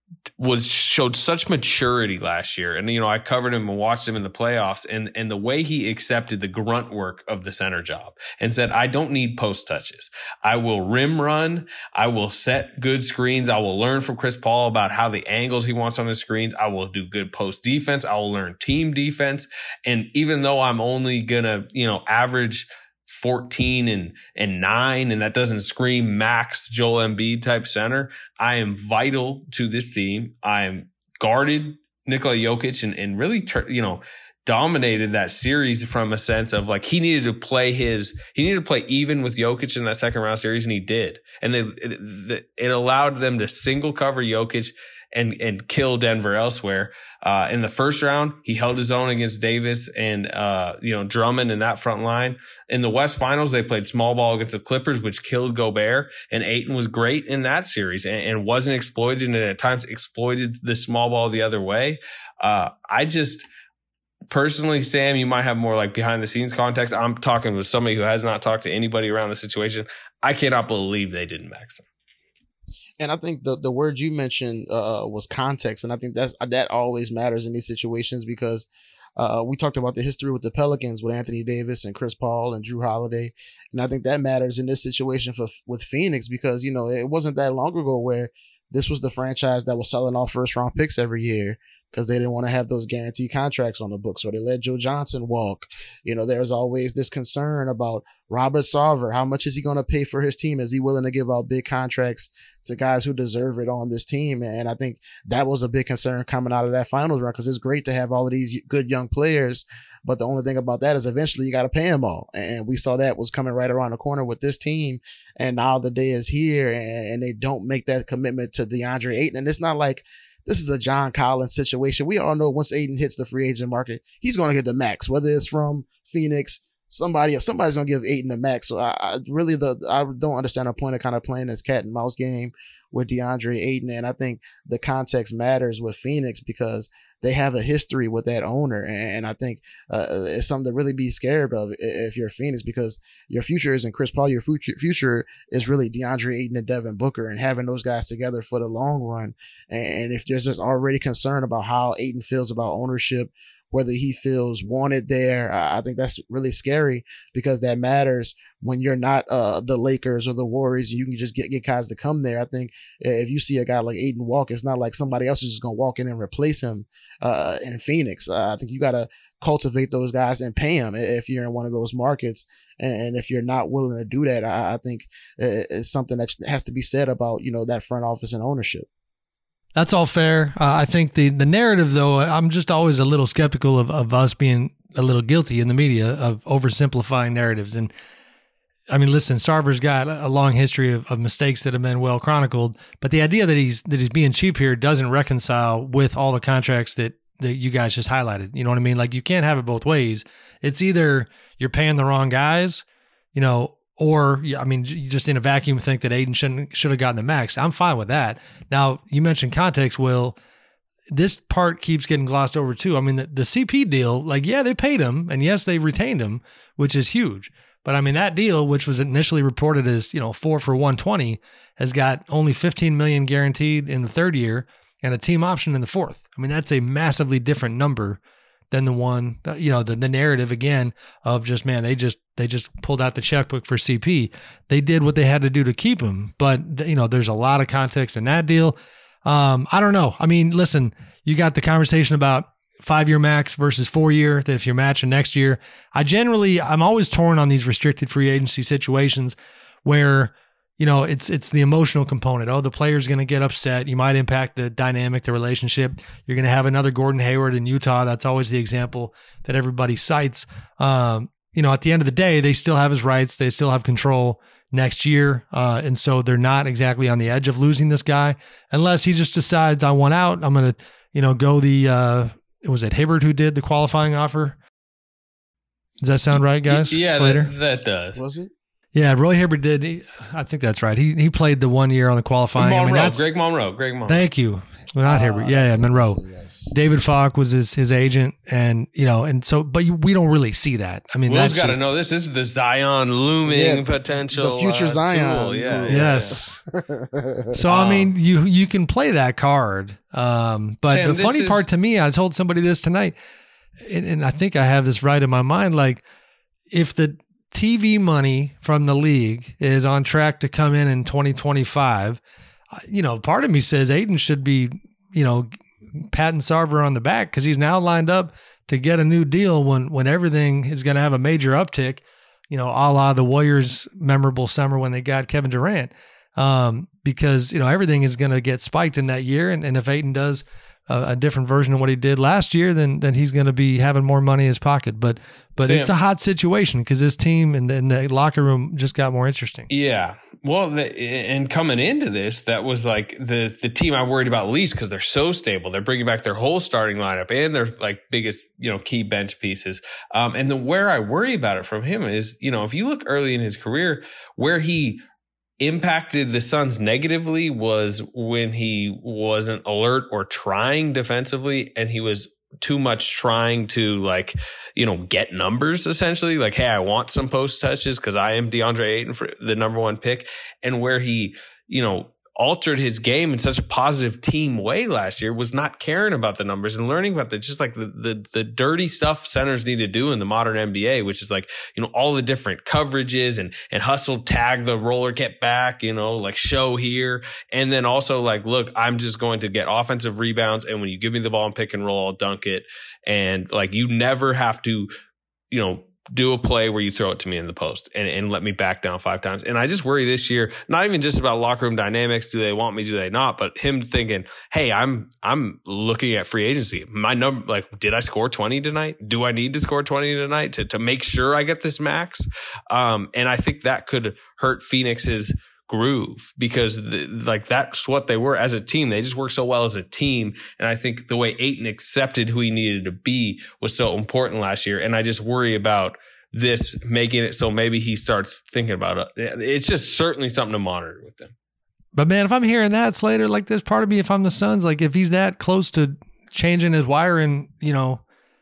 was showed such maturity last year. And, you know, I covered him and watched him in the playoffs, and, and the way he accepted the grunt work of the center job and said, I don't need post touches. I will rim run. I will set good screens. I will learn from Chris Paul about how the angles he wants on his screens. I will do good post defense. I will learn team defense. And even though I'm only going to, you know, average fourteen and, and nine, and that doesn't scream max Joel Embiid type center, I am vital to this team. I am guarded Nikola Jokic and, and really, ter- you know, dominated that series from a sense of like he needed to play his, he needed to play even with Jokic in that second round series, and he did. And they, it, it allowed them to single cover Jokic and and kill Denver elsewhere. Uh, in the first round, he held his own against Davis and uh, you know Drummond in that front line. In the West Finals, they played small ball against the Clippers, which killed Gobert. And Ayton was great in that series and, and wasn't exploited, and at times exploited the small ball the other way. Uh, I just personally, Sam, you might have more like behind the scenes context. I'm talking with somebody who has not talked to anybody around the situation. I cannot believe they didn't max him. And I think the, the word you mentioned uh, was context. And I think that's that always matters in these situations because uh, we talked about the history with the Pelicans with Anthony Davis and Chris Paul and Drew Holiday. And I think that matters in this situation for with Phoenix because, you know, it wasn't that long ago where this was the franchise that was selling off first round picks every year because they didn't want to have those guaranteed contracts on the books, or they let Joe Johnson walk. You know, there's always this concern about Robert Sarver. How much is he going to pay for his team? Is he willing to give out big contracts to guys who deserve it on this team? And I think that was a big concern coming out of that finals run because it's great to have all of these good young players. But the only thing about that is eventually you got to pay them all. And we saw that was coming right around the corner with this team. And now the day is here and they don't make that commitment to DeAndre Ayton. And it's not like this is a John Collins situation. We all know once Ayton hits the free agent market, he's going to get the max, whether it's from Phoenix, somebody else, somebody's going to give Ayton the max. So I, I really, the I don't understand the point of kind of playing this cat and mouse game with DeAndre Ayton. And I think the context matters with Phoenix because they have a history with that owner. And I think uh, it's something to really be scared of if you're Phoenix because your future isn't Chris Paul. Your future future is really DeAndre Ayton and Devin Booker and having those guys together for the long run. And if there's just already concern about how Ayton feels about ownership, whether he feels wanted there, I think that's really scary because that matters when you're not uh, the Lakers or the Warriors. You can just get, get guys to come there. I think if you see a guy like Ayton walk, it's not like somebody else is just going to walk in and replace him uh, in Phoenix. Uh, I think you got to cultivate those guys and pay them if you're in one of those markets. And if you're not willing to do that, I, I think it's something that has to be said about, you know, that front office and ownership. That's all fair. Uh, I think the the narrative, though, I'm just always a little skeptical of, of us being a little guilty in the media of oversimplifying narratives. And I mean, listen, Sarver's got a long history of, of mistakes that have been well chronicled, but the idea that he's that he's being cheap here doesn't reconcile with all the contracts that that you guys just highlighted. You know what I mean? Like you can't have it both ways. It's either you're paying the wrong guys, you know, or, I mean, you just in a vacuum think that Ayton shouldn't, should have gotten the max. I'm fine with that. Now, you mentioned context, Will. This part keeps getting glossed over too. I mean, the, the C P deal, like, yeah, they paid him, and yes, they retained him, which is huge. But I mean, that deal, which was initially reported as, you know, four for one twenty, has got only fifteen million dollars guaranteed in the third year and a team option in the fourth. I mean, that's a massively different number than the one, you know, the, the narrative again of just, man, they just, they just pulled out the checkbook for C P. They did what they had to do to keep him. But, you know, there's a lot of context in that deal. Um, I don't know. I mean, listen, you got the conversation about five-year max versus four-year, that if you're matching next year. I generally, I'm always torn on these restricted free agency situations where, you know, it's it's the emotional component. Oh, the player's going to get upset. You might impact the dynamic, the relationship. You're going to have another Gordon Hayward in Utah. That's always the example that everybody cites. Um, you know, at the end of the day, they still have his rights. They still have control next year. Uh, and so they're not exactly on the edge of losing this guy unless he just decides, I want out. I'm going to, you know, go the, uh, was it Hibbert who did the qualifying offer? Does that sound right, guys? Yeah, Slater? that, that does. Was it? Yeah, Roy Hibbert did. He, I think that's right. He he played the one year on the qualifying. Monroe, I mean, that's, Greg Monroe. Greg Monroe. Thank you. Well, not Ah, Hibbert. Yeah, yeah, Monroe. Yes. David Falk was his his agent, and you know, and so, but you, we don't really see that. I mean, Will's that's got to just, know this. This is the Zion looming Yeah, potential, the future uh, Zion. tool. Yeah, yeah, yes. So I mean, you you can play that card, um, but Sam, the this funny is- part to me, I told somebody this tonight, and, and I think I have this right in my mind. Like, if the T V money from the league is on track to come in in twenty twenty-five, you know, part of me says Ayton should be, you know, patting Sarver on the back because he's now lined up to get a new deal when when everything is going to have a major uptick, you know, a la the Warriors' memorable summer when they got Kevin Durant, um, because, you know, everything is going to get spiked in that year. And, and if Ayton does a, a different version of what he did last year, then then he's going to be having more money in his pocket. But but Sam. it's a hot situation because this team and the, and the locker room just got more interesting. Yeah. Well, the, and coming into this, that was like the the team I worried about least because they're so stable. They're bringing back their whole starting lineup and their like biggest, you know, key bench pieces. Um, and the where I worry about it from him is, you know, if you look early in his career, where he impacted the Suns negatively was when he wasn't alert or trying defensively, and he was too much trying to, like, you know, get numbers essentially. Like, hey, I want some post touches because I am DeAndre Ayton for the number one pick. And where he, you know, altered his game in such a positive team way last year was not caring about the numbers and learning about the just like the the, the dirty stuff centers need to do in the modern N B A, which is like, you know, all the different coverages and and hustle, tag the roller, get back, you know, like show here. And then also like, look, I'm just going to get offensive rebounds. And when you give me the ball and pick and roll, I'll dunk it. And like, you never have to, you know, do a play where you throw it to me in the post and, and let me back down five times. And I just worry this year, not even just about locker room dynamics. Do they want me? Do they not? But him thinking, hey, I'm, I'm looking at free agency. My number, like, did I score twenty tonight? Do I need to score twenty tonight to, to make sure I get this max? Um, and I think that could hurt Phoenix's groove because the, like that's what they were as a team. They just worked so well as a team. And I think the way Ayton accepted who he needed to be was so important last year. And I just worry about this making it so maybe he starts thinking about it. It's just certainly something to monitor with them. But man, if I'm hearing that, Slater, like there's part of me, if I'm the Suns, like if he's that close to changing his wiring, you know,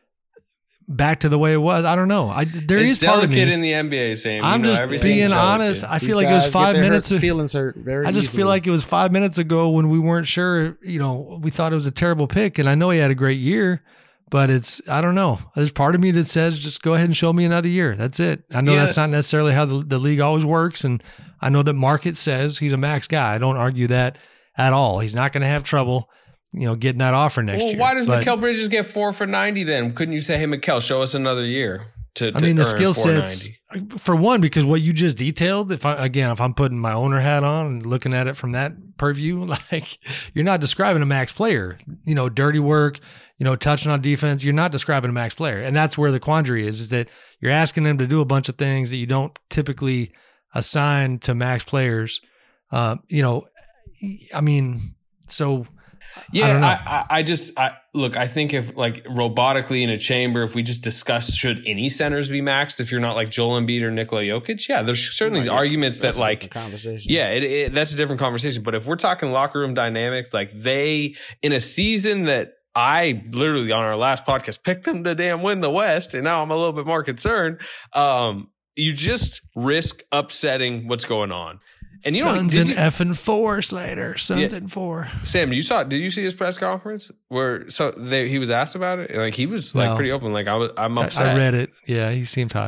back to the way it was, I don't know. I there it's is part of me delicate in the N B A. Sam, I'm you know, just everything's being delicate. honest. I These feel like it was guys five get their minutes. hurt, of, feelings hurt very I just easily. feel like it was five minutes ago when we weren't sure. You know, we thought it was a terrible pick, and I know he had a great year, but it's I don't know. There's part of me that says just go ahead and show me another year. That's it. I know Yeah. that's not necessarily how the, the league always works, and I know that market says he's a max guy. I don't argue that at all. He's not going to have trouble, you know, getting that offer next well, year. why does But, Mikal Bridges get four for ninety then? Couldn't you say, hey, Mikal, show us another year? To, I to mean, the earn skill four ninety? sets, for one, because what you just detailed, if I, again, if I'm putting my owner hat on and looking at it from that purview, like you're not describing a max player, you know, dirty work, you know, touching on defense, you're not describing a max player. And that's where the quandary is, is that you're asking them to do a bunch of things that you don't typically assign to max players. Uh, you know, I mean, so Yeah, I don't know. I, I, I just I, look. I think if like robotically in a chamber, if we just discuss should any centers be maxed, if you're not like Joel Embiid or Nikola Jokic, yeah, there's certainly Right. arguments That's that a like different conversation. yeah, it, it, that's a different conversation. But if we're talking locker room dynamics, like they in a season that I literally on our last podcast picked them to damn win the West, and now I'm a little bit more concerned. Um, you just risk upsetting what's going on. And you know, Suns did and you- effing four, Slater. Suns Yeah. and four. Sam, you saw? Did you see his press conference where so they, he was asked about it? Like he was like No. pretty open. Like I was, I'm I, upset. I read it. Yeah, he seemed hot.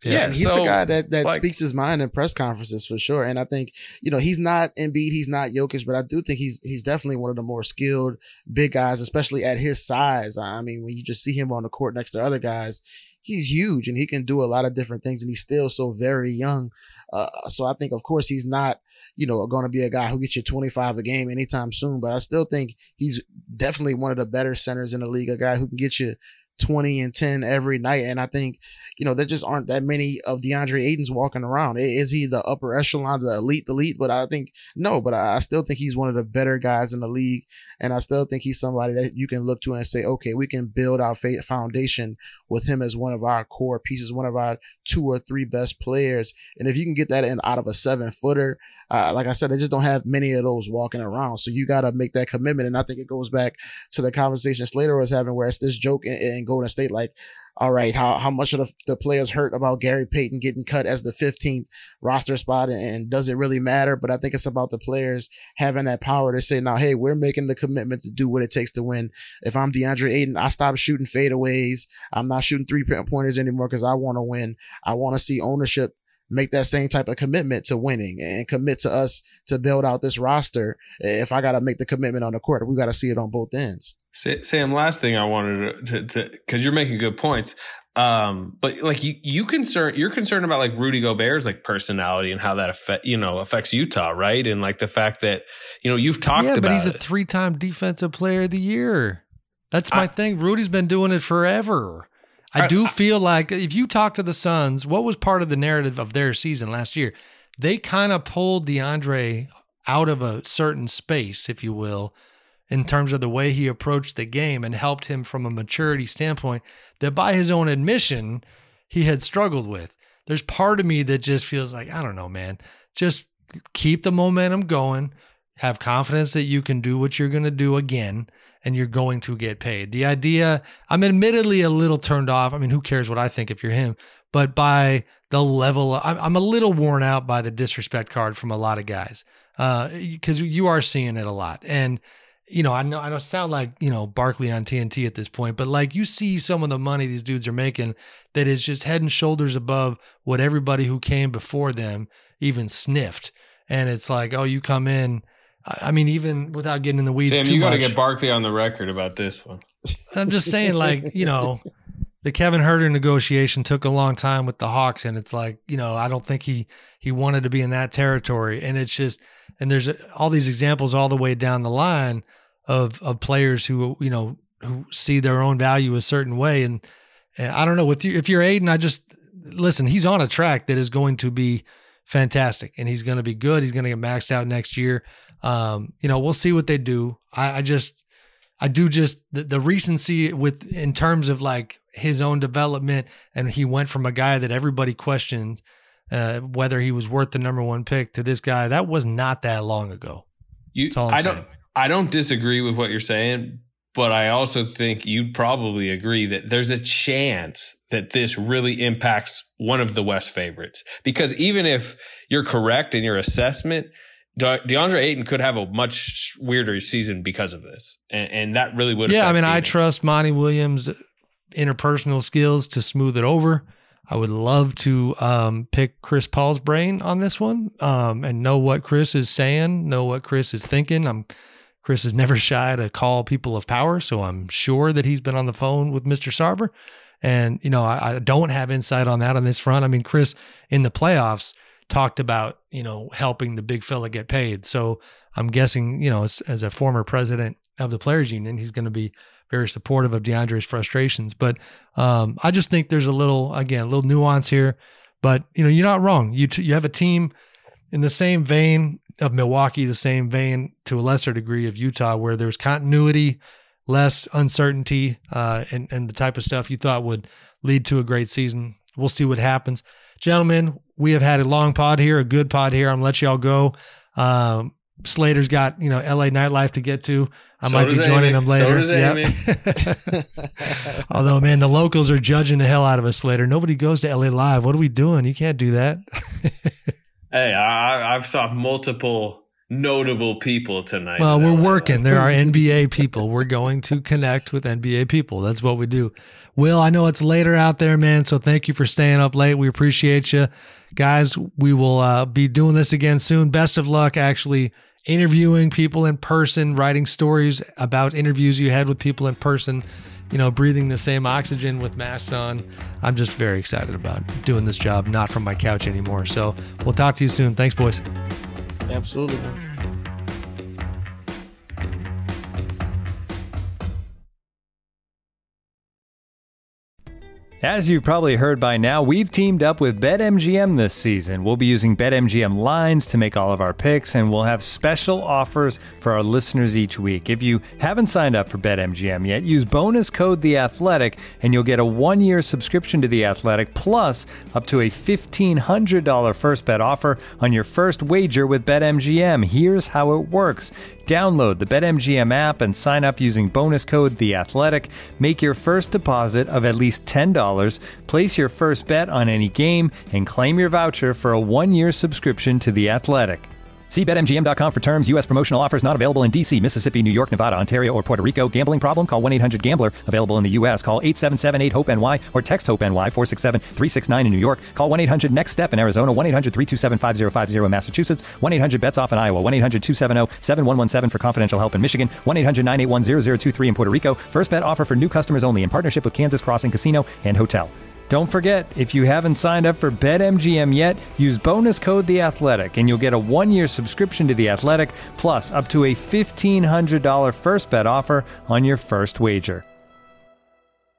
Yeah, and he's so, a guy that, that like, speaks his mind in press conferences for sure. And I think, you know, he's not Embiid, he's not Jokic, but I do think he's he's definitely one of the more skilled big guys, especially at his size. I mean, when you just see him on the court next to other guys, he's huge and he can do a lot of different things, and he's still so very young. Uh, so I think, of course, he's not, you know, going to be a guy who gets you twenty-five a game anytime soon, but I still think he's definitely one of the better centers in the league, a guy who can get you twenty and ten every night. And I think, you know, there just aren't that many of DeAndre Ayton's walking around. Is he the upper echelon, the elite, the elite? But I think, no, but I still think he's one of the better guys in the league. And I still think he's somebody that you can look to and say, okay, we can build our foundation with him as one of our core pieces, one of our two or three best players. And if you can get that in out of a seven footer, uh, like I said, they just don't have many of those walking around. So you got to make that commitment. And I think it goes back to the conversation Slater was having, where it's this joke in, in Golden State, like, all right, how how much of the, the players hurt about Gary Payton getting cut as the fifteenth roster spot, and, and does it really matter? But I think it's about the players having that power to say, now, hey, we're making the commitment to do what it takes to win. If I'm DeAndre Ayton, I stop shooting fadeaways. I'm not shooting three-pointers anymore because I want to win. I want to see ownership make that same type of commitment to winning and commit to us to build out this roster. If I got to make the commitment on the court, we got to see it on both ends. Sam, last thing I wanted to, to, because you're making good points. Um, but like you, you concern, you're concerned about like Rudy Gobert's like personality and how that affect, you know, affects Utah, right? And like the fact that, you know, you've talked yeah, about but he's it. a three-time defensive player of the year. That's my I, thing. Rudy's been doing it forever. I, I do feel like if you talk to the Suns, what was part of the narrative of their season last year? They kind of pulled DeAndre out of a certain space, if you will, in terms of the way he approached the game, and helped him from a maturity standpoint that by his own admission, he had struggled with. There's part of me that just feels like, I don't know, man, just keep the momentum going, have confidence that you can do what you're going to do again, and you're going to get paid. The idea, I'm admittedly a little turned off. I mean, who cares what I think if you're him? But by the level, I'm a little worn out by the disrespect card from a lot of guys, because uh, you are seeing it a lot. And you know, I know I don't sound like, you know, Barkley on T N T at this point, but like you see some of the money these dudes are making that is just head and shoulders above what everybody who came before them even sniffed. And it's like, oh, you come in. I mean, even without getting in the weeds Sam, too you got to much, get Barkley on the record about this one. I'm just saying, like, you know, the Kevin Huerter negotiation took a long time with the Hawks, and it's like, you know, I don't think he he wanted to be in that territory. And it's just, and there's all these examples all the way down the line of of players who, you know, who see their own value a certain way. And, and I don't know, with you, if you're Aiden, I just, listen, he's on a track that is going to be fantastic, and he's going to be good. He's going to get maxed out next year. Um, you know, we'll see what they do. I, I just, I do just the, the recency with, in terms of like his own development. And he went from a guy that everybody questioned uh, whether he was worth the number one pick to this guy. That was not that long ago. You, That's all I'm I saying. don't, I don't disagree with what you're saying, but I also think you'd probably agree that there's a chance that this really impacts one of the West favorites. Because even if you're correct in your assessment, De- DeAndre Ayton could have a much weirder season because of this. And, and that really would Yeah, I mean, Phoenix. I trust Monty Williams' interpersonal skills to smooth it over. I would love to um, pick Chris Paul's brain on this one um, and know what Chris is saying, know what Chris is thinking. I'm Chris is never shy to call people of power, so I'm sure that he's been on the phone with Mister Sarver. And, you know, I, I don't have insight on that on this front. I mean, Chris in the playoffs talked about, you know, helping the big fella get paid. So I'm guessing, you know, as, as a former president of the Players Union, he's going to be very supportive of DeAndre's frustrations. But um, I just think there's a little, again, a little nuance here. But, you know, you're not wrong. You t- you have a team in the same vein of Milwaukee, the same vein to a lesser degree of Utah, where there's continuity, less uncertainty, uh, and, and the type of stuff you thought would lead to a great season. We'll see what happens. Gentlemen, we have had a long pod here, a good pod here. I'm going to let y'all go. Um, Slater's got, you know, L A nightlife to get to. I so might be joining Amy. him later. So yep. Although, man, the locals are judging the hell out of us, Slater. Nobody goes to L A Live. What are we doing? You can't do that. Hey, I, I've saw multiple notable people tonight. Well, we're working. There are N B A people. We're going to connect with N B A people. That's what we do. Will, I know it's later out there, man, so thank you for staying up late. We appreciate you. Guys, we will uh, be doing this again soon. Best of luck actually interviewing people in person, writing stories about interviews you had with people in person, you know, breathing the same oxygen with masks on. I'm just very excited about doing this job, not from my couch anymore. So we'll talk to you soon. Thanks, boys. Absolutely, man. As you've probably heard by now, we've teamed up with BetMGM this season. We'll be using BetMGM lines to make all of our picks, and we'll have special offers for our listeners each week. If you haven't signed up for BetMGM yet, use bonus code The Athletic, and you'll get a one-year subscription to The Athletic, plus up to a fifteen hundred dollars first bet offer on your first wager with BetMGM. Here's how it works. Download the BetMGM app and sign up using bonus code The Athletic. Make your first deposit of at least ten dollars. Place your first bet on any game and claim your voucher for a one-year subscription to The Athletic. See Bet M G M dot com for terms. U S promotional offers not available in D C, Mississippi, New York, Nevada, Ontario, or Puerto Rico. Gambling problem? Call one eight hundred gambler. Available in the U S. Call eight seven seven eight hope N Y or text HOPE-NY four six seven three six nine in New York. Call one eight hundred next step in Arizona. one eight hundred three two seven five zero five zero in Massachusetts. one eight hundred bets off in Iowa. one eight hundred two seven zero seven one one seven for confidential help in Michigan. one eight hundred nine eight one zero zero two three in Puerto Rico. First bet offer for new customers only in partnership with Kansas Crossing Casino and Hotel. Don't forget, if you haven't signed up for BetMGM yet, use bonus code The Athletic, and you'll get a one-year subscription to The Athletic, plus up to a fifteen hundred dollars first bet offer on your first wager.